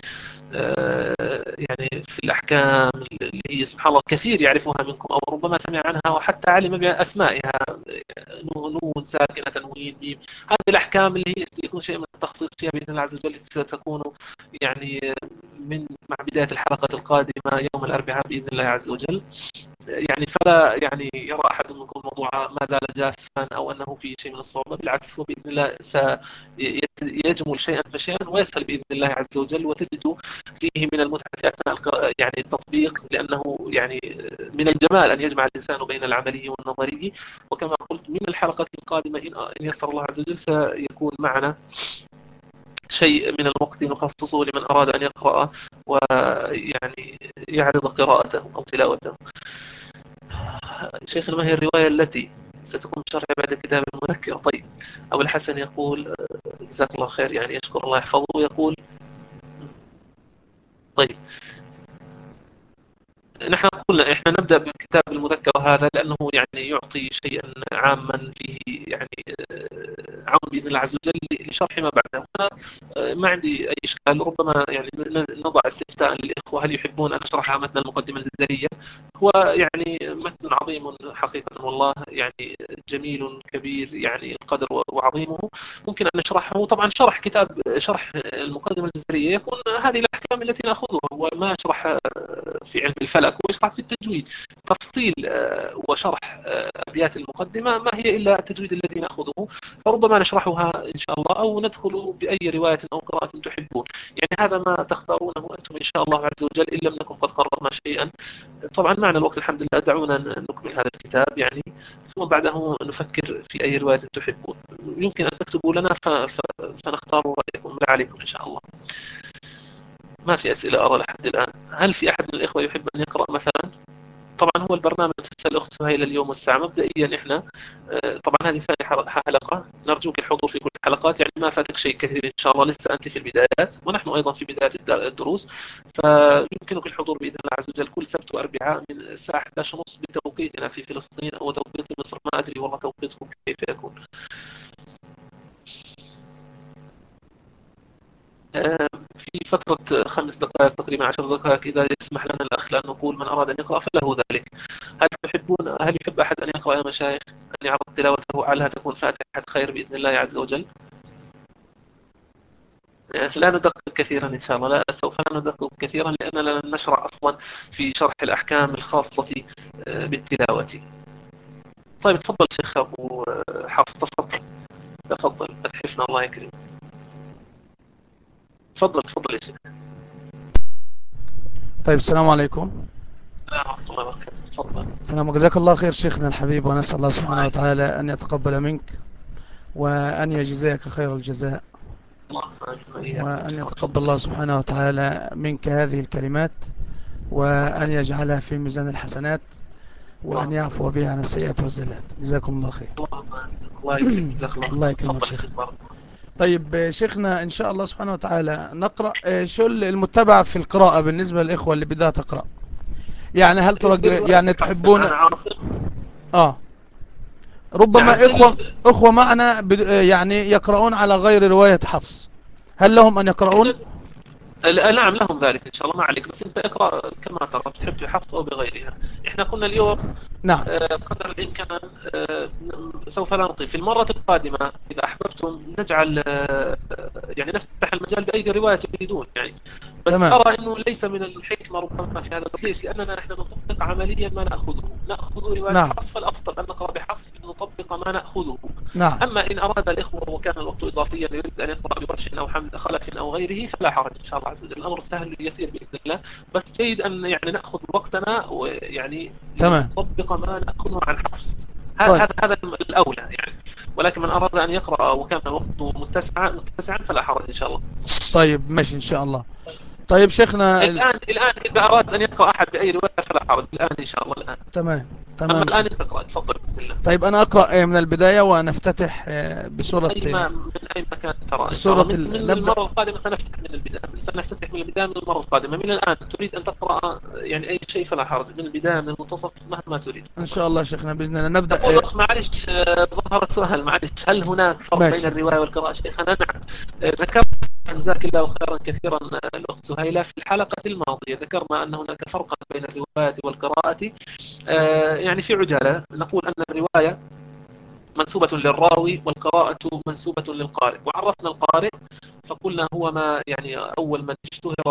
يعني في الأحكام اللي هي سبحان الله كثير يعرفها منكم أو ربما سمع عنها وحتى علم بأسمائها، نون ساكنة تنوين ميم، هذه الأحكام اللي هي يكون شيء من التخصيص فيها بإذن الله عز وجل ستكون يعني من مع بداية الحلقة القادمة يوم الأربعاء بإذن الله عز وجل. يعني فلا يعني يرى أحد منكم الموضوع ما زال جافا أو أنه في شيء من الصعوبة، بالعكس هو بإذن الله سيجمل شيئا فشيئا ويسهل بإذن الله عز وجل، وتجد فيه من المتعة أثناء يعني التطبيق، لأنه يعني من الجمال أن يجمع الإنسان بين العملي والنظري. وكما قلت من الحلقة القادمة إن يسر الله عز وجل سيكون معنا شيء من الوقت نخصصه لمن أراد أن يقرأ ويعني يعرض قراءته أو تلاوته. شيخنا ما هي الرواية التي ستكون شرح بعد كتاب المذكر؟ طيب أبو الحسن يقول جزاك الله خير، يعني يشكر الله يحفظه، ويقول طيب نحن قلنا إحنا نبدأ بالكتاب المذكر هذا لأنه يعني يعطي شيئا عاما فيه يعني عون بإذن الله عز وجل لشرح ما بعده. أنا ما عندي أي إشكال، ربما يعني نضع استفتاء للإخوة هل يحبون أن أشرح متن المقدمة الجزرية. هو يعني متن عظيم حقيقة والله، يعني جميل كبير يعني القدر وعظيمه. ممكن أن نشرحه. طبعا شرح المقدمة الجزرية يكون هذه الأحكام التي نأخذها، وما أشرح في علم الفلك ويشرح في التجويد تفصيل وشرح أبيات المقدمة ما هي إلا التجويد الذي نأخذه. فربما نشرحها إن شاء الله، أو ندخل بأي رواية أو قراءة تحبون. يعني هذا ما تختارونه أنتم إن شاء الله عز وجل، إن لم نكن قد قررنا شيئا. طبعا معنا الوقت الحمد لله، دعونا نكمل هذا الكتاب يعني، ثم بعده نفكر في أي رواية تحبون. يمكن أن تكتبوا لنا فنختار رأيكم، لا عليكم إن شاء الله. ما في أسئلة أرى لحد الآن. هل في أحد من الإخوة يحب أن يقرأ مثلا؟ طبعا هو البرنامج تسأل الأخت سهيلة اليوم والساعة مبدئيا إحنا طبعا هذه ثاني حلقة، نرجوك الحضور في كل الحلقات، يعني ما فاتك شيء كثير إن شاء الله، لسه أنت في البدايات ونحن أيضا في بداية الدروس. فيمكنك الحضور بإذن الله عز وجل كل سبت وأربعاء من الساعة 11:30 بتوقيتنا في فلسطين، أو توقيت مصر، ما أدري والله توقيتكم كيف يكون. في فترة 5 دقائق تقريبا 10 دقائق، إذا يسمح لنا الأخ لأن نقول من أراد أن يقرأ فله ذلك. هل يحب أحد أن يقرأ يا مشايخ، أن يعرض تلاوته علها تكون فاتحة خير بإذن الله عز وجل؟ لا ندقق كثيرا إن شاء الله، لا سوف لا ندقق كثيرا لأننا لن نشرع أصلا في شرح الأحكام الخاصة بالتلاوة. طيب تفضل شيخ أبو حفص، تفضل تفضل أتحفنا الله يكرم. تفضل تفضل يا شيخ. طيب السلام عليكم. ورحمة الله وبركاته. تفضل. السلام، جزاك الله خير شيخنا الحبيب، ونسأل الله سبحانه الله وتعالى أن يتقبل منك وأن يجزيك خير الجزاء، وأن يتقبل الله سبحانه وتعالى منك هذه الكلمات، وأن يجعلها في ميزان الحسنات، وأن يعفو بها عن السيئات والزلات. جزاكم الله خير. الله يكرمك، جزاك الله الله خير. يكرمك تفضل يا شيخ. شيخ بارك. طيب شيخنا إن شاء الله سبحانه وتعالى نقرأ. شو المتبع في القراءة بالنسبة للإخوة اللي بدها تقرأ؟ يعني هل برواية يعني حفص تحبون؟ معنا عاصم. آه نعم ربما إخوة معنا يعني يقرؤون على غير رواية حفص، هل لهم أن يقرؤون؟ نعم لهم ذلك إن شاء الله، ما عليك، بس أنت اقرأ كما ترى، بتحب بحفص أو بغيرها. إحنا كنا اليوم نعم. قدر الإمكان سوف نلقي في المرة القادمة إذا أحببتم نجعل يعني نفتح المجال بأي رواية تريدون يعني. بس تمام. أرى أنه ليس من الحكمة ربما في هذا. ليش؟ لأننا نحن نطبق عمليا ما نأخذ رواية نعم. حفص، فالأفضل أن نقرأ بحفص نطبق ما نأخذه. نعم. أما إن أراد الإخوة وكان الوقت إضافيا يريد أن يقرأ بورش أو حمد خلف أو غيره فلا حرج إن شاء الله عز وجل، الأمر سهل يسير بإذن الله. بس جيد أن يعني نأخذ وقتنا ويعني تمام. لنطبق ما نأخذه عن حفص. طيب. هذا الأولى يعني. ولكن من أراد أن يقرأ وكان الوقت متسعا فلا حرج إن شاء الله. طيب ماشي إن شاء الله. طيب شيخنا الآن إذا أراد أن يقرأ أحد بأي رواية فلا حرج الآن إن شاء الله الآن. تمام. أما تمام الآن شيخ. أنت تقرأ، تفضل بسم الله. طيب أنا أقرأ من البداية ونفتتح من أي مكان ترى إن شاء بسورة الله. من نبدأ. المرة القادمة سنفتح من البداية، سنفتح من البداية من المرة القادمة. من الآن تريد أن تقرأ يعني أي شيء فلا حرج، من البداية من المنتصف مهما تريد. إن تفضل. شاء الله شيخنا بإذن الله تقول نبدأ. أخ معلش ظهر السؤال معلش، هل هناك فرق بين ماشي. الرواية والقراءة شيخنا؟ نعم. ذكرت جزاك الله خيرا كثيرا الأخت سهيلة في الحلقة الماضية، ذكرنا أن هناك فرقا بين الرواية والقراءة. يعني في عجالة نقول أن الرواية منسوبة للراوي والقراءة منسوبة للقارئ. وعرفنا القارئ فقلنا هو ما يعني أول من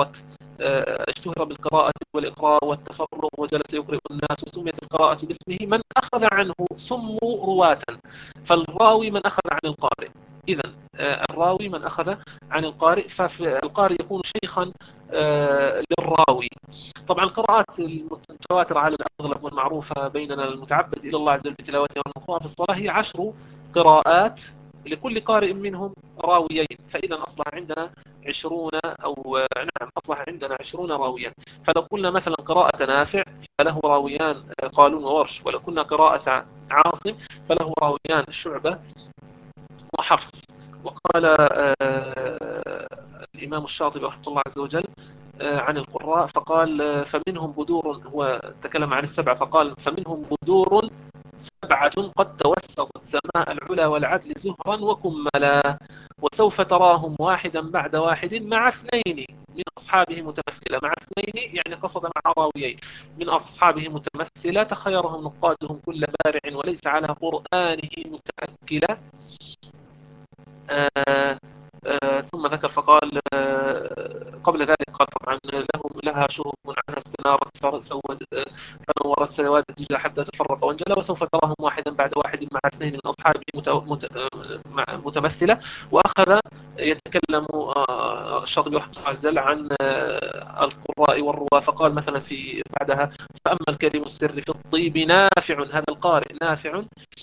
اشتهر بالقراءة والإقراء والتفرغ وجلس يقرئ الناس، وسميت القراءة باسمه. من أخذ عنه سموا رواة، فالراوي من أخذ عن القارئ. إذا الراوي من أخذ عن القارئ، فالقارئ يكون شيخا للراوي. طبعا القراءات المتواترة على الأغلب والمعروفة بيننا المتعبد إلى الله عز وجل بتلاوتها والمقروءة في الصلاة هي 10 قراءات لكل قارئ منهم راويين، فإذا أصبح عندنا 20 أو نعم أصبح عندنا 20 راويا. فلو قلنا مثلا قراءة نافع فله راويان قالون وورش، ولو قلنا قراءة عاصم فله راويان شعبة وحفص. وقال الإمام الشاطبي رحمه الله عز وجل عن القراء فقال فمنهم بدور، هو تكلم عن السبعة فقال فمنهم بدور سبعة قد توسطت سماء العلا والعدل زهرا وكملا، وسوف تراهم واحدا بعد واحد مع اثنين من أصحابه متمثلة. مع اثنين يعني قصد مع راويين من أصحابه متمثلة تخيرهم نقادهم كل بارع وليس على قرآنه متأكلا. ثم ذكر فقال قبل ذلك قال طبعا لها شهب عنها استنارت فنور السواد الدجى حتى تفرق وانجلى، وسوف تراهم واحدا بعد واحد مع اثنين من أصحابه متمثلة. وأخذ يتكلم الشاطبي رحمه الله عز وجل عن القراء والرواة فقال مثلا في بعدها فأما الكريم السر في الطيب نافع، هذا القارئ نافع،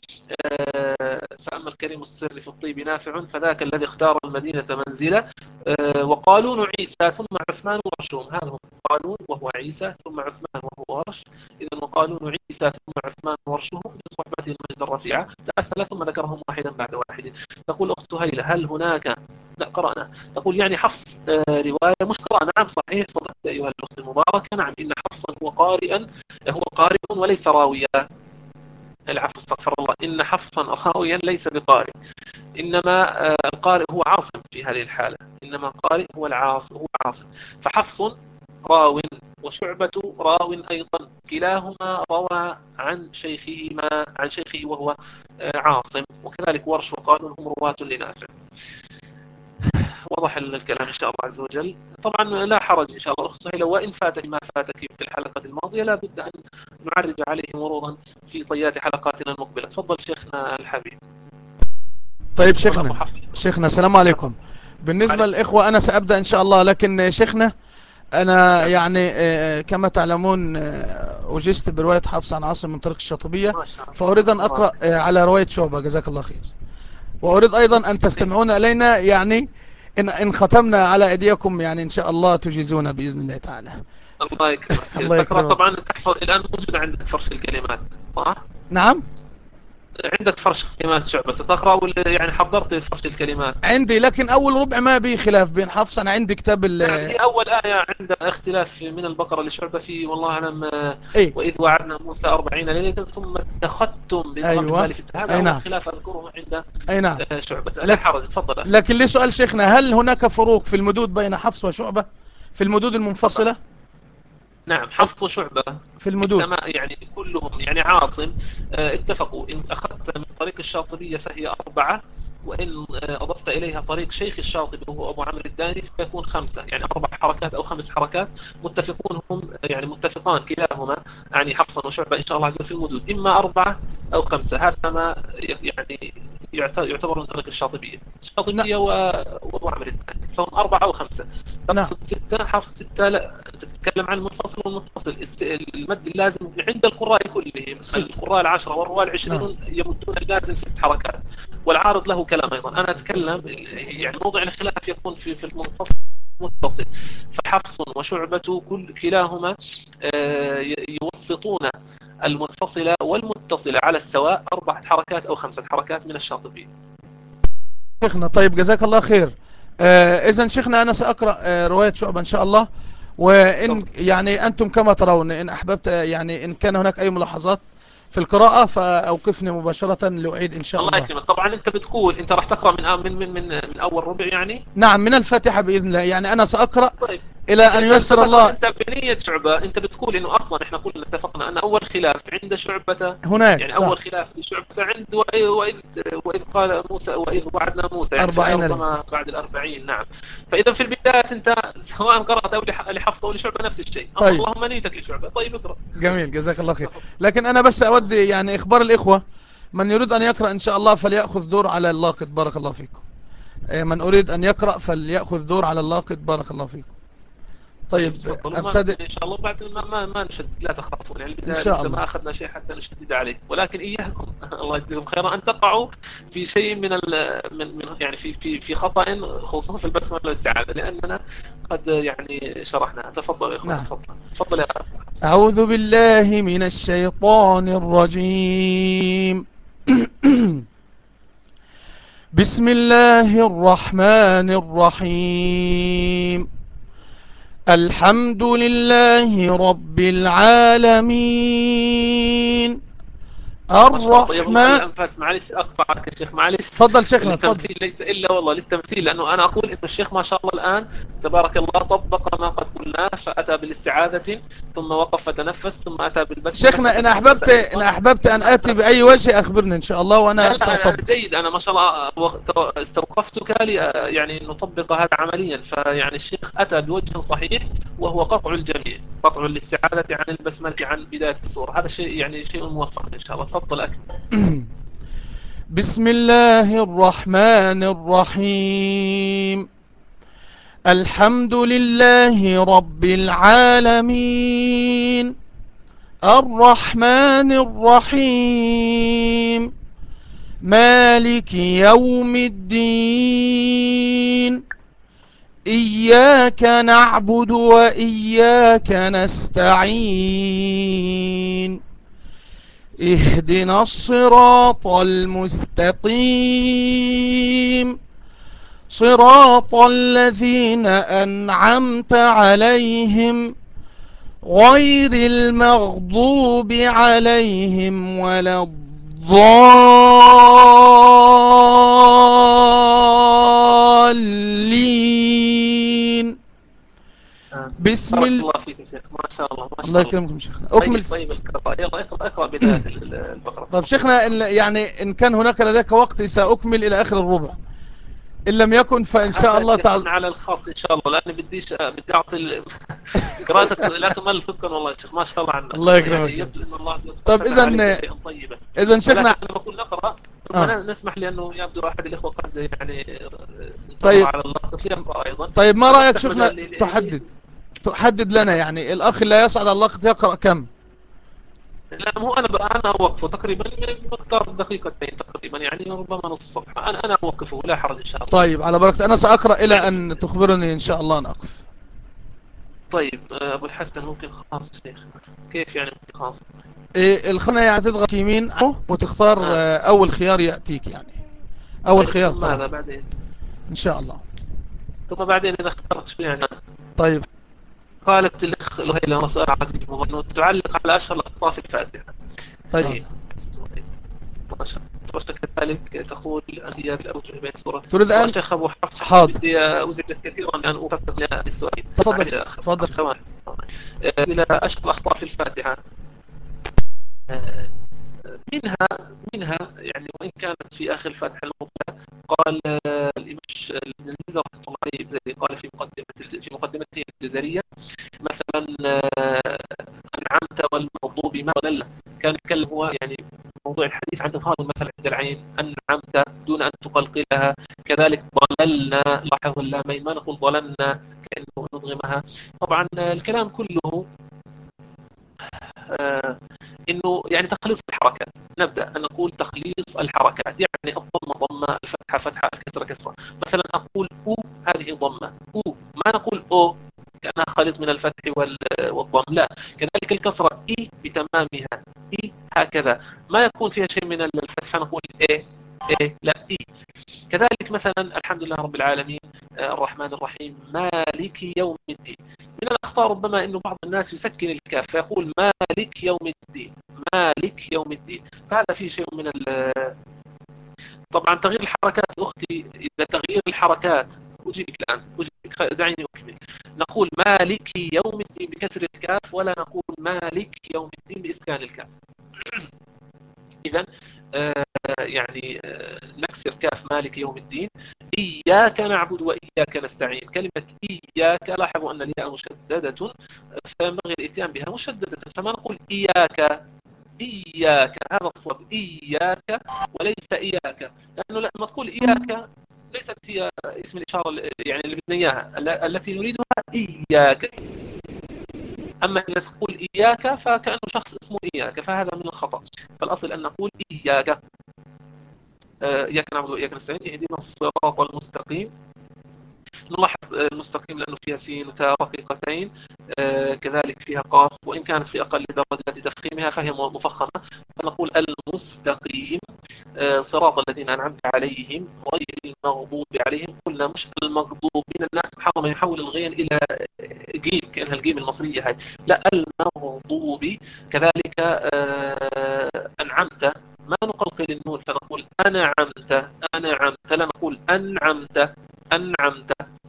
فأما الكريم السر في الطيب نافع فذاك الذي اختار المدينة منزله. وقالون عيسى ثم عثمان ورشهم، هذا هم قالون وهو عيسى ثم عثمان وهو ورش. إذا وقالون عيسى ثم عثمان ورشهم بصحبة المجد الرفيعة تأثل ثم ذكرهم واحدا بعد واحد. تقول أخت هيلة هل هناك، لا قرأنا، تقول يعني حفص رواية مش قرأ. نعم صحيح صدقت أيها الأخت المباركة، نعم إن حفصا هو قارئ وليس راويا. العفو استغفر الله، إن حفصا راويا ليس بقارئ، إنما القارئ هو عاصم في هذه الحالة، إنما القارئ هو عاصم. فحفص راو وشعبة راو أيضا، كلاهما روى عن شيخه وهو عاصم، وكذلك ورش وقالون هم رواة لنافع. وضح الكلام إن شاء الله عز وجل. طبعا لا حرج إن شاء الله أخت سهيلة، وإن فاتك ما فاتك في الحلقة الماضية لا بد أن نعرج عليه مرورا في طيات حلقاتنا المقبلة. تفضل شيخنا الحبيب. طيب شيخنا السلام عليكم. بالنسبة للإخوة أنا سأبدأ إن شاء الله، لكن شيخنا أنا يعني كما تعلمون أجزت برواية حفص عن عاصم من طريق الشاطبية، فأريد أن أقرأ على رواية شعبة جزاك الله خير، وأريد أيضا أن تستمعون إلينا، يعني إن ختمنا على أيديكم يعني إن شاء الله تجيزون بإذن الله تعالى. الله يكرمك. الله تقرأ يكرمك. طبعا تحفظ الآن موجود عندك فرش الكلمات صح؟ نعم عندك فرش كلمات شعبة ستقرأ ولا يعني حضرت فرش الكلمات؟ عندي، لكن أول ربع ما به خلاف بين حفص. أنا عندي كتاب نعم هي أول آية عندنا اختلاف من البقرة لشعبة في والله أعلم. إيه وإذ وعدنا موسى 40 ليلة ثم اتخذتم بضم أيوة المال في هذا أي أول نعم خلاف أذكره عند أي نعم. شعبة. لا حرج تفضل أخي. لكن لي سؤال شيخنا، هل هناك فروق في المدود بين حفص وشعبة في المدود طبعا المنفصلة؟ نعم حفص وشعبة في المدود يعني كلهم يعني عاصم اتفقوا إن أخذت من طريق الشاطبية فهي 4، وإن أضفت إليها طريق شيخ الشاطبي وهو أبو عمرو الداني فيكون 5، يعني 4 حركات أو 5 حركات. متفقون هم يعني متفقان كلاهما يعني حفصا وشعبة إن شاء الله عز وجل في الوجود إما 4 أو 5، هذا ما يعني يعتبر من طريق الشاطبية وأبو عمرو الداني، فهم 4 أو 5. نعم تقصد 6 حفص 6 لا، أنت تتكلم عن المنفصل والمتصل. المد اللازم عند القراء كلهم، ست القراء 10 والرواة نعم 20 يمدون اللازم 6 حركات، والعارض له كلام أيضا. أنا أتكلم يعني موضع الخلاف يكون في المنفصل والمتصل. فحفص وشعبة كلاهما يوسطون المنفصلة والمتصلة على السواء 4 حركات أو 5 حركات من الشاطبي. شيخنا طيب جزاك الله خير. إذن شيخنا أنا سأقرأ رواية شعبة إن شاء الله، وإن يعني أنتم كما ترون إن أحببت يعني إن كان هناك أي ملاحظات في القراءة فأوقفني مباشرة لأعيد إن شاء الله الله. يكرمك. طبعا أنت بتقول أنت راح تقرأ من أول ربع يعني. نعم من الفاتحة بإذن الله، يعني أنا سأقرأ طيب إلى أن إذا أنت ييسر تقرأ الله. أنت بنية شعبة، أنت بتقول إنه أصلا إحنا قلنا اتفقنا أن أول خلاف عند شعبة، هناك يعني أول صح خلاف لشعبة عند وإذ قال موسى وإذ وعدنا موسى، يعني في الآية 40 ليلة. ربما بعد 40. نعم. فإذا في البداية أنت سواء قرأت أو لحفص أو لشعبة نفس الشيء، طيب اللهم نيتك لشعبة. طيب اقرأ. جميل جزاك الله خير. لكن أنا بس أودي يعني إخبار الإخوة، من يريد أن يقرأ إن شاء الله فليأخذ دور على اللاقط بارك الله فيكم. من أريد أن يقرأ فليأخذ دور على اللاقط بارك الله فيكم. طيب طيب تفضلوا ما أبتدئ نبدأ إن شاء الله. بعد ما نشدد لا تخافون، يعني إن البداية شاء لسه الله. ما أخذنا شيء حتى نشدد عليه، ولكن إياكم الله يجزيكم خيرا أن تقعوا في شيء من يعني في خطأ، خصوصا في البسملة والاستعاذة، لأننا قد يعني شرحنا. تفضل يا إخوانا نعم. تفضل يا حفص. أعوذ بالله من الشيطان الرجيم. بسم الله الرحمن الرحيم. الحمد لله رب العالمين ما شاء الله طيب الله الرحمن. الأنفاس. معلش أقطعك يا شيخ معلش. تفضل شيخنا تفضل. للتمثيل ليس إلا والله للتمثيل، لأنه أنا أقول إن الشيخ ما شاء الله الآن تبارك الله طبق ما قد قلناه، فأتى بالاستعاذة ثم وقف فتنفس ثم أتى بالبسملة شيخنا فتنفس إن أيضا أحببت أن ثم آتي أتى. بأي وجه أخبرني إن شاء الله لا وأنا لا أنا سأطبق. جيد، أنا ما شاء الله استوقفتك لي يعني نطبق هذا عمليا. فيعني الشيخ أتى بوجه صحيح وهو قطع الجميع، قطع الاستعاذة عن البسملة عن بداية السورة. هذا شيء يعني شيء موفق إن شاء الله. تفضل أكمل. بسم الله الرحمن الرحيم. الحمد لله رب العالمين الرحمن الرحيم مالك يوم الدين إياك نعبد وإياك نستعين اهدنا الصراط المستقيم صراط الذين أنعمت عليهم غير المغضوب عليهم ولا الضالين. بسم بارك الله. الله فيك يا شيخ، ما شاء الله ما الله شاء الله. يكرمكم شيخنا طيب أكمل. طيب القراءة، يلا اقرأ بداية البقرة طيب تفضل. شيخنا يعني إن كان هناك لديك وقت سأكمل إلى آخر الربع، إن لم يكن فإن شاء هذا الله يكون على الخاص إن شاء الله، لأني بدي أعطي قراءتك لا تمل صدقا والله يا شيخ، ما شاء الله عنك. الله يكرمك يعني شيخ. يبدو أن الله عز وجل طيب ختم عليك إذا شيئا طيبا. شيخنا. ولكن لما أقول نقرأ ثم آه. نسمح لأنه يبدو أحد الإخوة قد يعني انتظر طيب على اللقط ليقرأ أيضا، طيب ما رأيك فنفتح شيخنا مجال تحدد لنا نعم. يعني الأخ لا يصعد على اللقط يقرأ كم؟ لا مو أنا أوقفه تقريبا بمقدار دقيقتين تقريبا، يعني ربما نصف صفحة. أنا أوقفه لا حرج إن شاء الله. طيب على بركة أنا سأقرأ إلى أن تخبرني إن شاء الله نقف. طيب أبو الحسن ممكن خاص شيخ؟ كيف يعني ممكن خاص؟ إيه الخانة يعني تضغط يمين وتختار آه. أول خيار يأتيك يعني أول طيب خيار ثم طبعا ماذا بعدين؟ إن شاء الله. ثم بعدين إذا اخترت شو يعني؟ طيب قالت الأخ لهيلة مسألة عزيز مظنون تعلق على أشهر الأقطاع في الفاتحة. طيب طيب 12 كذلك تقول أنسياب الأوجه بين سورة تريد أن والشيخ أبو حفص. حاضر بدي أزعجك كثيرا أن أفكر السؤال. تفضل تفضل. إلى أشهر الأخطاء في الفاتحة. آه، منها منها يعني وإن كانت في آخر الفاتحة المقبلة. قال الإمام ابن الجزر رحمه الله عليه قال في مقدمته الجزرية مثلا أنعمت والمغضوب ما ضلل. كان يتكلم هو يعني موضوع الحديث عن إظهار المثل عند العين أنعمت دون أن تقلقلها. كذلك ضللنا لاحظ اللامين ما نقول ضللنا كأنه نضغمها. طبعا الكلام كله انه يعني تخليص الحركات. نبدا ان نقول تخليص الحركات، يعني الضمه ضمه، الفتحه فتحه، الكسره كسره. مثلا اقول او هذه ضمه او، ما نقول او كانها خليط من الفتح والضم، لا. كذلك الكسره اي بتمامها اي هكذا، ما يكون فيها شيء من الفتح فنقول ايه ايه لا اي. كذلك مثلا الحمد لله رب العالمين الرحمن الرحيم مالك يوم الدين. من الأخطاء ربما أنه بعض الناس يسكن الكاف فيقول مالك يوم الدين مالك يوم الدين، فهذا فيه شيء من طبعا تغيير الحركات أختي. إذا تغيير الحركات أجيبك الآن أجيبك، دعيني أكمل. نقول مالك يوم الدين بكسر الكاف ولا نقول مالك يوم الدين بإسكان الكاف. إذا يعني نكسر كاف مالك يوم الدين. إياك نعبد وإياك نستعين. كلمة إياك لاحظوا أن الياء مشددة فينبغي الإتيان بها مشددة، فما نقول إياك إياك هذا الصواب إياك وليس إياك، لأنه لما تقول إياك ليست هي اسم الإشارة يعني اللي بدنا إياها التي نريدها إياك. أما إذا تقول إياك فكأنه شخص اسمه إياك، فهذا من الخطأ. فالأصل أن نقول إياك إياك نعبد وإياك نستعين اهدنا الصراط المستقيم. نلاحظ المستقيم لأنه فيها سين وتاء رقيقتين، كذلك فيها قاف، وإن كانت في أقل درجات تفخيمها فهي مفخمة، فنقول المستقيم. صراط الذين أنعمت عليهم غير المغضوب عليهم، قلنا مش المغضوبين، الناس محرم يحول الغين إلى جيم كأنها الجيم المصرية هاي، لا المغضوب. كذلك أنعمت ما نقلقل النون فنقول أنعمت، أنعمت، لا نقول أنعمت، أنعمت.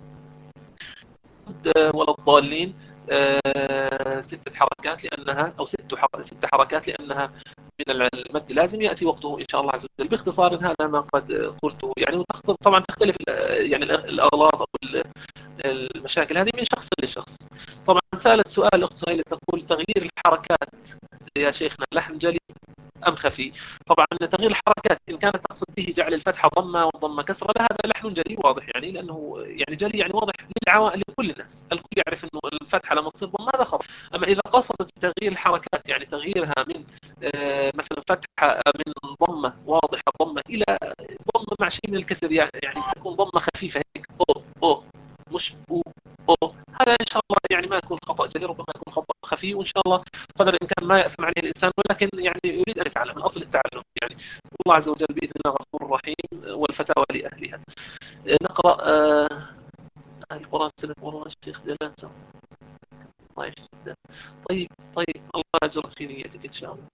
ولا الضالين 6 حركات لأنها، أو 6 حركات لأنها من المد لازم يأتي وقته إن شاء الله عز وجل. باختصار هذا ما قد قلته يعني، طبعا تختلف يعني الأغلاط أو المشاكل هذه من شخص لشخص. طبعا سألت سؤال أخت سهيلة تقول تغيير الحركات يا شيخنا لحن جلي أم خفي؟ طبعا تغيير الحركات إن كانت تقصد به جعل الفتحة ضمة والضمة كسرة، هذا لحن جلي واضح يعني، لأنه يعني جلي يعني واضح لكل الناس، الكل يعرف أنه الفتحة لما تصير ضمة هذا خطأ. أما إذا قصدت تغيير الحركات يعني تغييرها من مثلا فتحة من ضمة واضحة ضمة إلى ضمة مع شيء من الكسر، يعني تكون ضمة خفيفة هيك أو مش أو، هذا إن شاء الله يعني ما يكون خطأ جلي، ربما يكون خطأ خفي، وإن شاء الله قدر الإمكان ما يأثم عليه الإنسان، ولكن يعني يريد أن يتعلم من أصل التعلم يعني. الله عز وجل بإذن الله غفور رحيم، والفتاوى لأهلها. نقرأ القرآن سنة والله الشيخ جلاله الله يشهد. طيب الله يجرك في نيتك إن شاء الله.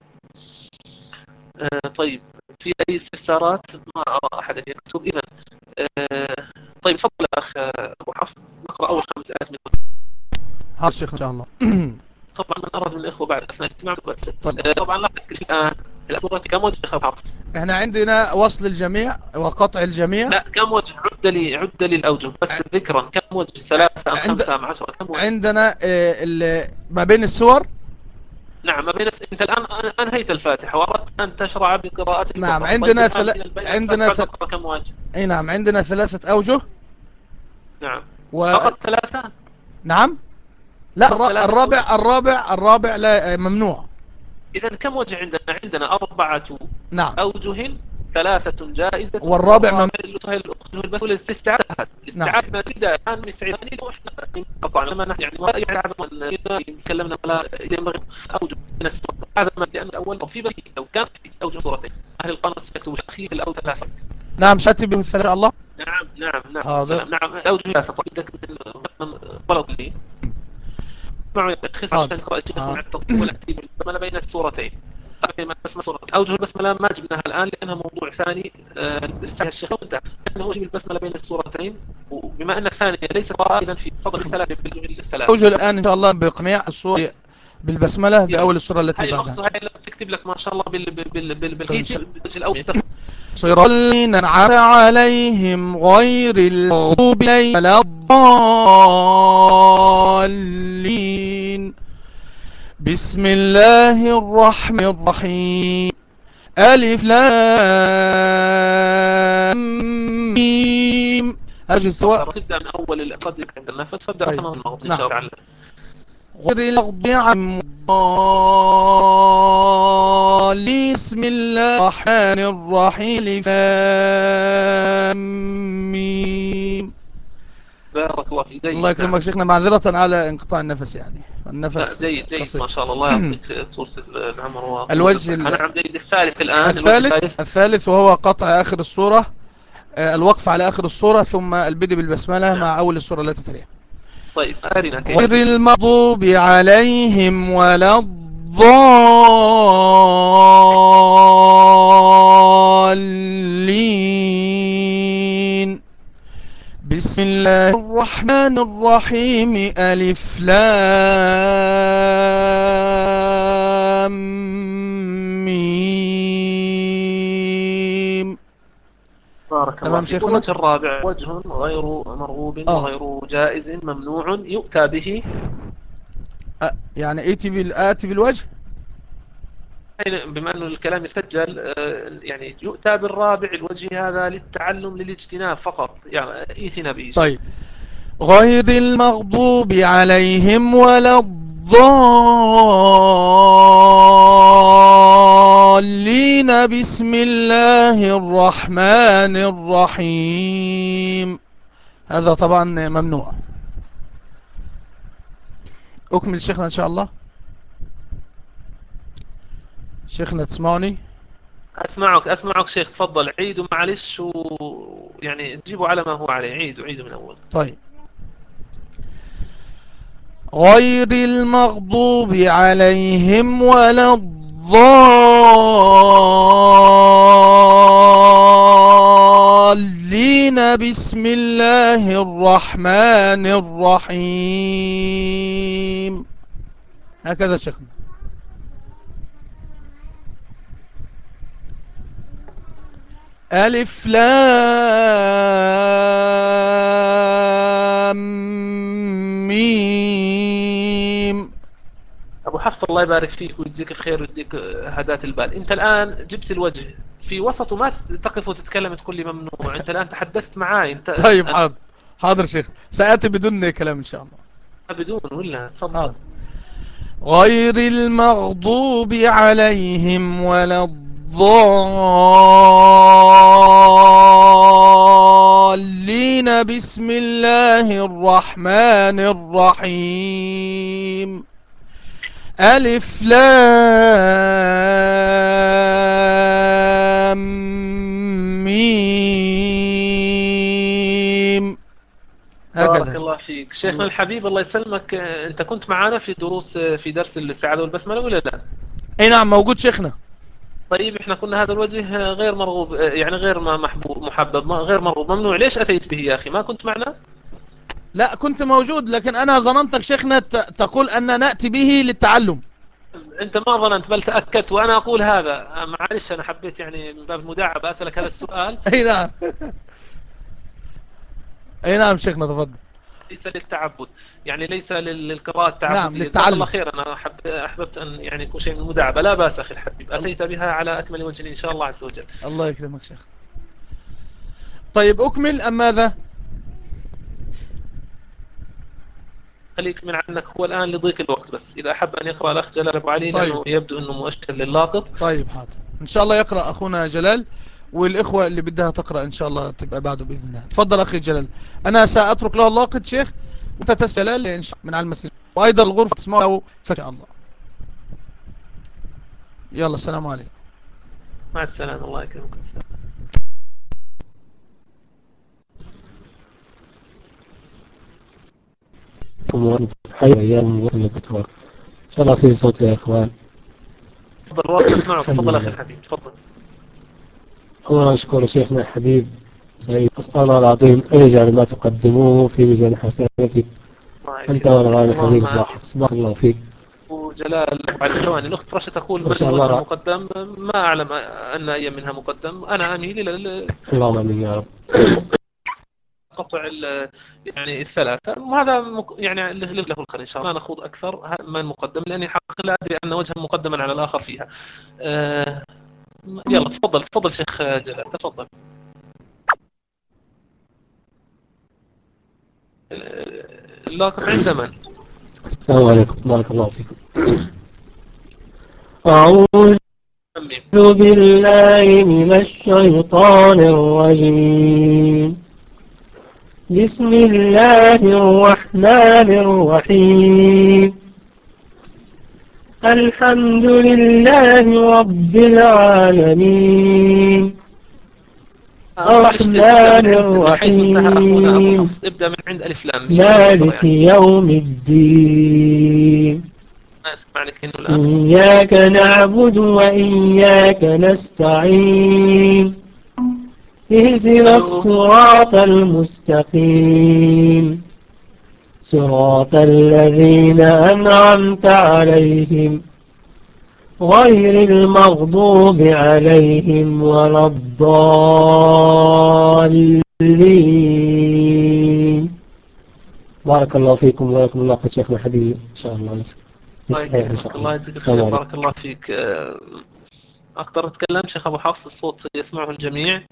طيب في أي استفسارات؟ ما أرى أحد يكتب إذا. طيب تفضل أخ أبو حفص، نقرأ أول 5 آيات من حاضر شيخ إن شاء الله. طبعا من أراد من الإخوة بعد أثناء الاستماع بس. طيب. طبعا لا الآن الأسئلة كم وجه أخ أبو حفص؟ احنا عندنا وصل الجميع وقطع الجميع. لا كم وجه؟ عد لي الأوجه بس ذكرا، كم وجه؟ 3 أم 5 أم 10؟ كم وجه؟ عندنا ما بين السور. نعم ما بين أنت الآن أنهيت الفاتحة وأردت أن تشرع بقراءة نعم البقرة، طيب الآن بين عندنا الفاتحة والبقرة كم وجه؟ اي نعم عندنا 3 أوجه. نعم و... فقط 3. نعم لا فقط 3 أوجه. الرابع لا ممنوع. إذا كم وجه عندنا 4 نعم أوجه، 3 جائزة والرابع والرابع اللي هي الأوجه بس الاستعادة. نعم الاستعادة ما نريد الآن مستعدين وإحنا طبعا لما نحن يعني ما يعني تكلمنا ولا ينبغي أوجه من السورة هذا ما، لأن الأول في بقية لو كان في أوجه سورتين أهل القنص يكتبوا أخي الأول 3. نعم شاتي بمثال إن شاء الله. نعم حاضر. نعم الأوجه 3 طيب من ولو لي معه خص عشان يقرأ الشيخ مع التطبيق والترتيب البسملة بين السورتين. أوجه البسملة ما جبناها الآن لأنها موضوع ثاني لسه الشيخ وانتهى، لأنه أوجه البسملة بين السورتين، وبما أن الثانية ليست قائلا في فضل الثلاثة بالثلاثة. أوجه الآن إن شاء الله بقميع السورة بالبسملة بأول السورة التي هاي بعدها. الأخت هاي تكتب لك ما شاء الله بالخيتي الأول. صراط الذين أنعمت عليهم غير المغضوب عليهم ولا الضالين. بسم الله الرحمن الرحيم. ألف لام ميم. تبدأ من أول القدر عند النفس، فابدأ طيب. تمام المغض إن نعم. شاء الله. غير المغضوب عليهم الضالين. بسم الله الرحمن الرحيم. ألف لام ميم. بارك الله فيك. الله نعم. يكرمك شيخنا، معذرة على انقطاع النفس يعني، لا النفس جيد قصير. ما شاء الله، الله يعطيك طولة العمر وقوة الوجه الصحة. نعم جيد. الثالث الآن الوجه الثالث. الثالث وهو قطع آخر السورة، الوقف على آخر السورة ثم البدء بالبسملة نعم. مع أول السورة التي تليها. طيب أرنا كيف. غير المغضوب عليهم ولا الضالين. بسم الله الرحمن الرحيم. ألف لام ميم. بارك الله تمام فيك. شيخنا. والوجه الرابع وجه غير مرغوب وغير جائز ممنوع يؤتى به. يعني آتي بالوجه. بما أنه الكلام يسجل يعني يؤتى بالرابع الوجه هذا للتعلم للاجتناب فقط، يعني ائتنا به شيخ. طيب. غير المغضوب عليهم ولا الضالين. بسم الله الرحمن الرحيم. هذا طبعا ممنوع. أكمل شيخنا إن شاء الله. شيخنا تسمعني؟ أسمعك شيخ، تفضل عيدوا معلش، ويعني تجيبوا على ما هو عليه، عيدوا من أول. طيب. غير المغضوب عليهم ولا الضالين. بسم الله الرحمن الرحيم. هكذا شيخنا. ألف لام ميم. أبو حفص الله يبارك فيك ويجزيك الخير ويديك هداة البال. أنت الآن جبت الوجه في وسط وما تقف وتتكلم تقول لي ممنوع. أنت الآن تحدثت معاي طيب حاضر. حاضر شيخ، سآتي بدون كلام إن شاء الله. بدون ولا تفضل. حاضر. غير المغضوب عليهم ولا الضالين. بسم الله الرحمن الرحيم. ألف لام ميم. بارك هكذا. الله فيك شيخنا الله. الحبيب، الله يسلمك. أنت كنت معنا في دروس في درس الاستعاذة والبسملة ولا لا؟ اي نعم موجود شيخنا. طيب احنا قلنا هذا الوجه غير مرغوب، يعني غير محبوب محبب، غير مرغوب، ممنوع. ليش أتيت به يا أخي؟ ما كنت معنا؟ لا كنت موجود، لكن انا ظننتك شيخنا تقول ان نأتي به للتعلم. أنت ما ظننت بل تأكدت، وأنا أقول هذا. معلش أنا حبيت يعني من باب المداعبة أسألك هذا السؤال. اي نعم. اي نعم شيخنا تفضل. ليس للتعبد، يعني ليس للقراءة نعم التعبدية. جزاك الله للتعلم. خيرا. أنا أحببت أن يعني يكون شيء من المداعبة. لا بأس أخي الحبيب، أتيت بها على أكمل وجه إن شاء الله عز وجل. الله يكرمك شيخ. طيب أكمل أم ماذا؟ خليك من عنك هو الآن لضيق الوقت، بس إذا أحب أن يقرأ الأخ جلال أبو علي طيب. لأنه يبدو أنه مؤشر للاقط. طيب حاضر. إن شاء الله يقرأ أخونا جلال، والإخوة اللي بدها تقرأ إن شاء الله تبقى بعده بإذن الله. تفضل أخي جلال. أنا سأترك له اللاقط شيخ، وأنت تسأل جلال إن شاء الله من على المسجد، وأيضا الغرفة تسمعه فإن شاء الله. يلا السلام عليكم. مع السلامة، الله يكرمكم. السلام. وأنت حي أيام وطنك. إن شاء الله في صوت يا إخوان. تفضل واضح نسمعك. الحمد تفضل أخي لله. الحبيب تفضل. أولا أشكر شيخنا الحبيب سعيد، أسأل الله العظيم أن يجعل ما تقدموه في ميزان حسناتك الله أنت يكرمك والغالي الحبيب اللهم أبو آمين. حفص. بارك الله فيك. وجلال وعلى ثواني الأخت رشا تقول ما من شاء الوجه الله. المقدم. ما أعلم أن أي منها مقدم. أنا أميل إلى اللهم آمين يا رب. قطع يعني الثلاثة، وهذا يعني له الخير إن شاء الله. لا نخوض أكثر من مقدم، لأني حقيقة لا أدري أن وجها مقدما على الآخر فيها. آه، يلا تفضل شيخ جلال تفضل. اللاقط عند من؟ السلام عليكم. بارك الله فيكم. أعوذ أمين. بالله من الشيطان الرجيم. بسم الله الرحمن الرحيم. الحمد لله رب العالمين. معلش تبدأ الرحمن من حيث انتهى أخونا أبو الرحيم. حفص. ابدأ من عند ألف لام ميم مباشرة مالك يعني. يوم الدين. ما أسمعني كأنه الآن. إياك نعبد وإياك نستعين. اهدنا ألو. الصراط المستقيم. صراط الذين أنعمت عليهم غير المغضوب عليهم ولا الضالين. بارك الله فيكم وياكم الله قد شيخنا حبيبي إن شاء الله. الله نستطيع إن يكرمك شاء الله. الله يجزيك السلام الخير عليكم. بارك الله فيك. أقدر أتكلم شيخ أبو حفص؟ الصوت يسمعه الجميع؟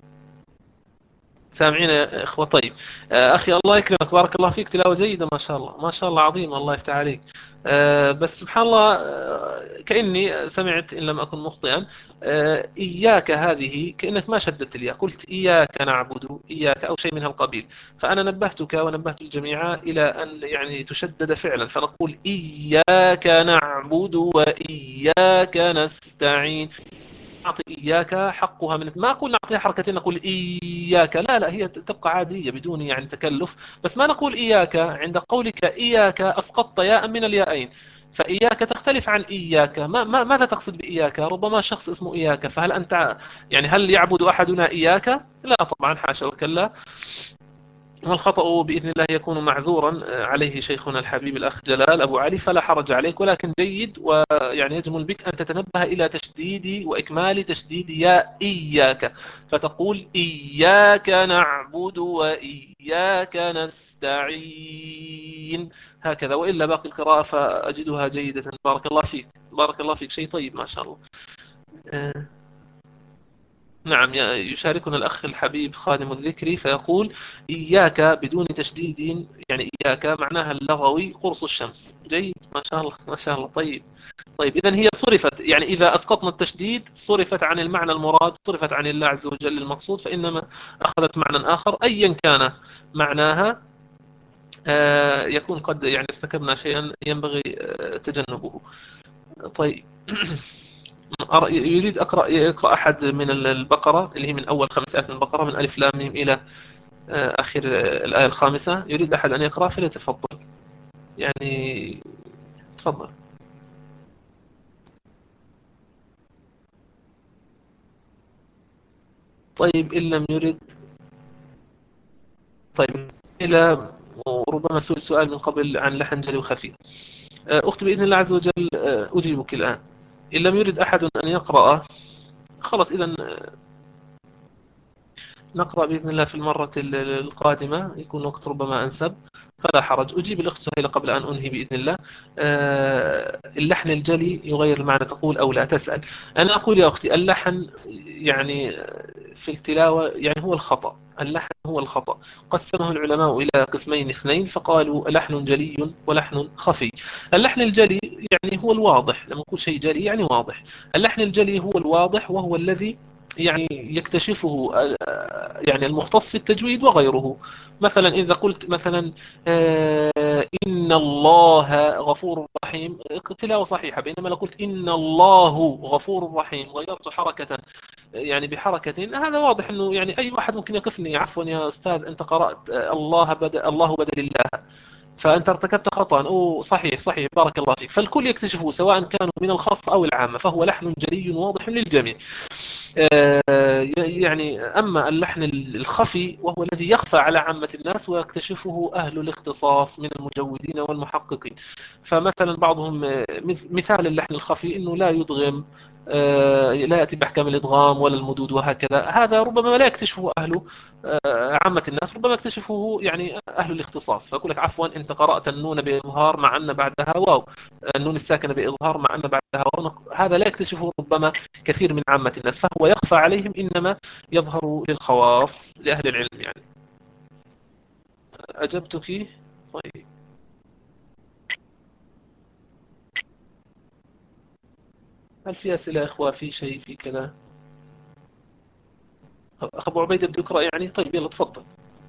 سامعين يا إخوة؟ طيب. أخي الله يكرمك بارك الله فيك. تلاوة جيدة ما شاء الله ما شاء الله، عظيم، الله يفتح عليك. بس سبحان الله، كأني سمعت إن لم أكن مخطئا إياك هذه كأنك ما شددت الياء، قلت إياك نعبد إياك أو شيء من هالقبيل. فأنا نبهتك ونبهت الجميع إلى أن يعني تشدد فعلا، فنقول إياك نعبد وإياك نستعين. نعطي إياك حقها، من ما أقول نعطيها حركتين نقول إياك، لا لا، هي تبقى عادية بدون يعني تكلف. بس ما نقول إياك عند قولك إياك أسقطت ياء من الياءين، فإياك تختلف عن إياك. ماذا تقصد بإياك؟ ربما شخص اسمه إياك، فهل أنت يعني هل يعبد أحدنا إياك؟ لا طبعا، حاشا وكلا. والخطأ بإذن الله يكون معذورا عليه شيخنا الحبيب الأخ جلال أبو علي، فلا حرج عليك، ولكن جيد ويعني يجمل بك أن تتنبه إلى تشديد وإكمال تشديد يا إياك، فتقول إياك نعبد وإياك نستعين، هكذا. وإلا باقي القراءة فأجدها جيدة. بارك الله فيك، بارك الله فيك، شيء طيب ما شاء الله. نعم، يشاركنا الأخ الحبيب خادم الذكر فيقول إياك بدون تشديد، يعني إياك معناها اللغوي قرص الشمس. جيد، ما شاء الله ما شاء الله. طيب طيب، إذن هي صرفت، يعني إذا أسقطنا التشديد صرفت عن المعنى المراد، صرفت عن الله عز وجل المقصود، فإنما أخذت معنى آخر أيا كان معناها. يكون قد يعني ارتكبنا شيئا ينبغي تجنبه. طيب يريد يقرأ أحد من البقرة، اللي هي من أول 5 آيات من البقرة، من ألف لام ميم إلى آخر الآية الخامسة. يريد أحد أن يقرأ فليتفضل، يعني تفضل. طيب إن لم يرد، طيب إلى ربما سؤال من قبل عن لحن جلي وخفي. أختي بإذن الله عز وجل أجيبك الآن. إن لم يرد أحد أن يقرأ، خلاص إذا نقرأ بإذن الله في المرة القادمة، يكون وقت ربما أنسب، فلا حرج. أجيب الأخت سهيلة قبل أن أنهي بإذن الله. اللحن الجلي يغير المعنى تقول أو لا تسأل. أنا أقول يا أختي اللحن يعني في التلاوة يعني هو الخطأ، اللحن هو الخطأ. قسمه العلماء إلى قسمين اثنين، فقالوا لحن جلي ولحن خفي. اللحن الجلي يعني هو الواضح، لما نقول شيء جلي يعني واضح. اللحن الجلي هو الواضح، وهو الذي يعني يكتشفه يعني المختص في التجويد وغيره. مثلا إذا قلت مثلا إن الله غفور رحيم، تلاوة صحيحة. بينما لو قلت إن الله غفور رحيم غيرت حركة يعني بحركة، هذا واضح أنه يعني أي واحد ممكن يقفني، عفوا يا أستاذ أنت قرأت الله بدل الله، فأنت ارتكبت خطأ. أو صحيح صحيح، بارك الله فيك. فالكل يكتشفه سواء كانوا من الخاص أو العامة، فهو لحن جلي واضح للجميع. يعني أما اللحن الخفي وهو الذي يخفى على عامة الناس ويكتشفه أهل الاختصاص من المجودين والمحققين. فمثلا بعضهم مثال اللحن الخفي أنه لا يدغم، لا يأتي بأحكام الإدغام ولا المدود وهكذا. هذا ربما لا يكتشفه أهل عامة الناس، ربما يكتشفه يعني أهل الاختصاص. فأقول لك عفوا أنت قرأت النون بإظهار مع أن بعدها واو، النون الساكنة بإظهار مع أن بعدها واو، هذا لا يكتشفه ربما كثير من عامة الناس، فهو يخفى عليهم، إنما يظهر للخواص لأهل العلم يعني. أجبتك؟ طيب، هل في أسئلة يا إخوة؟ في شيء في كذا؟ أخ أبو عبيدة بده يقرأ يعني؟ طيب يلا تفضل،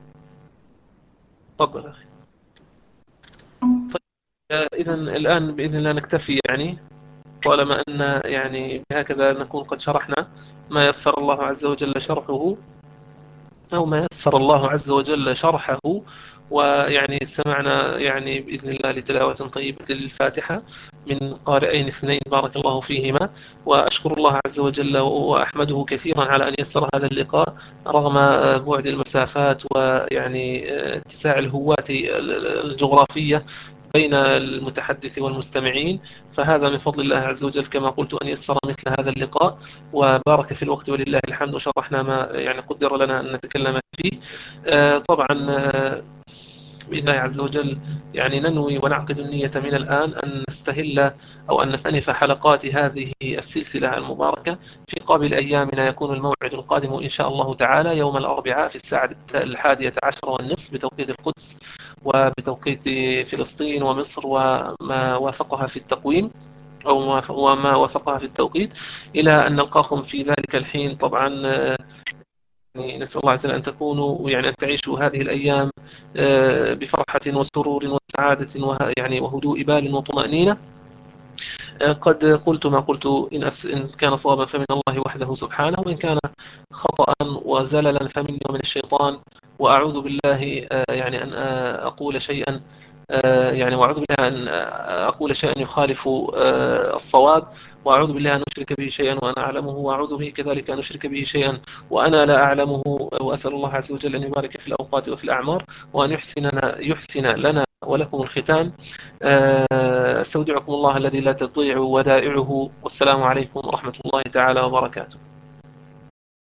تفضل أخي. طيب إذا الآن بإذن الله نكتفي يعني، طالما أن يعني بهكذا نكون قد شرحنا ما يسر الله عز وجل شرحه، أو ما يسر الله عز وجل شرحه. ويعني استمعنا يعني بإذن الله لتلاوة طيبة للفاتحة من قارئين اثنين بارك الله فيهما. وأشكر الله عز وجل وأحمده كثيرا على أن يسر هذا اللقاء رغم بعد المسافات ويعني اتساع الهوات الجغرافية بين المتحدث والمستمعين. فهذا من فضل الله عز وجل كما قلت أن يسر مثل هذا اللقاء وبارك في الوقت، ولله الحمد، وشرحنا ما يعني قدر لنا أن نتكلم فيه. طبعا بإذن الله عز وجل يعني ننوي ونعقد النية من الآن أن نستهل أو أن نستأنف حلقات هذه السلسلة المباركة. في قابل أيامنا يكون الموعد القادم إن شاء الله تعالى يوم الأربعاء في الساعة 11:30 بتوقيت القدس وبتوقيت فلسطين ومصر وما وافقها في التقويم. أو وما وافقها في التوقيت، إلى أن نلقاكم في ذلك الحين. طبعا يعني نسأل الله عز وجل أن تكونوا يعني أن تعيشوا هذه الأيام بفرحة وسرور وسعادة يعني وهدوء بال وطمأنينة. قد قلت ما قلت، إن كان صوابا فمن الله وحده سبحانه، وإن كان خطأ وزللا فمني ومن الشيطان. وأعوذ بالله يعني أن أقول شيئا يعني وأعوذ بالله أن أقول شيئا يخالف الصواب، وأعوذ بالله أن أشرك به شيئا وأنا أعلمه، وأعوذ به كذلك أن أشرك به شيئا وأنا لا أعلمه. وأسأل الله عز وجل أن يبارك في الأوقات وفي الأعمار، وأن يحسن لنا ولكم الختام. استودعكم الله الذي لا تضيع ودائعه، والسلام عليكم ورحمة الله تعالى وبركاته.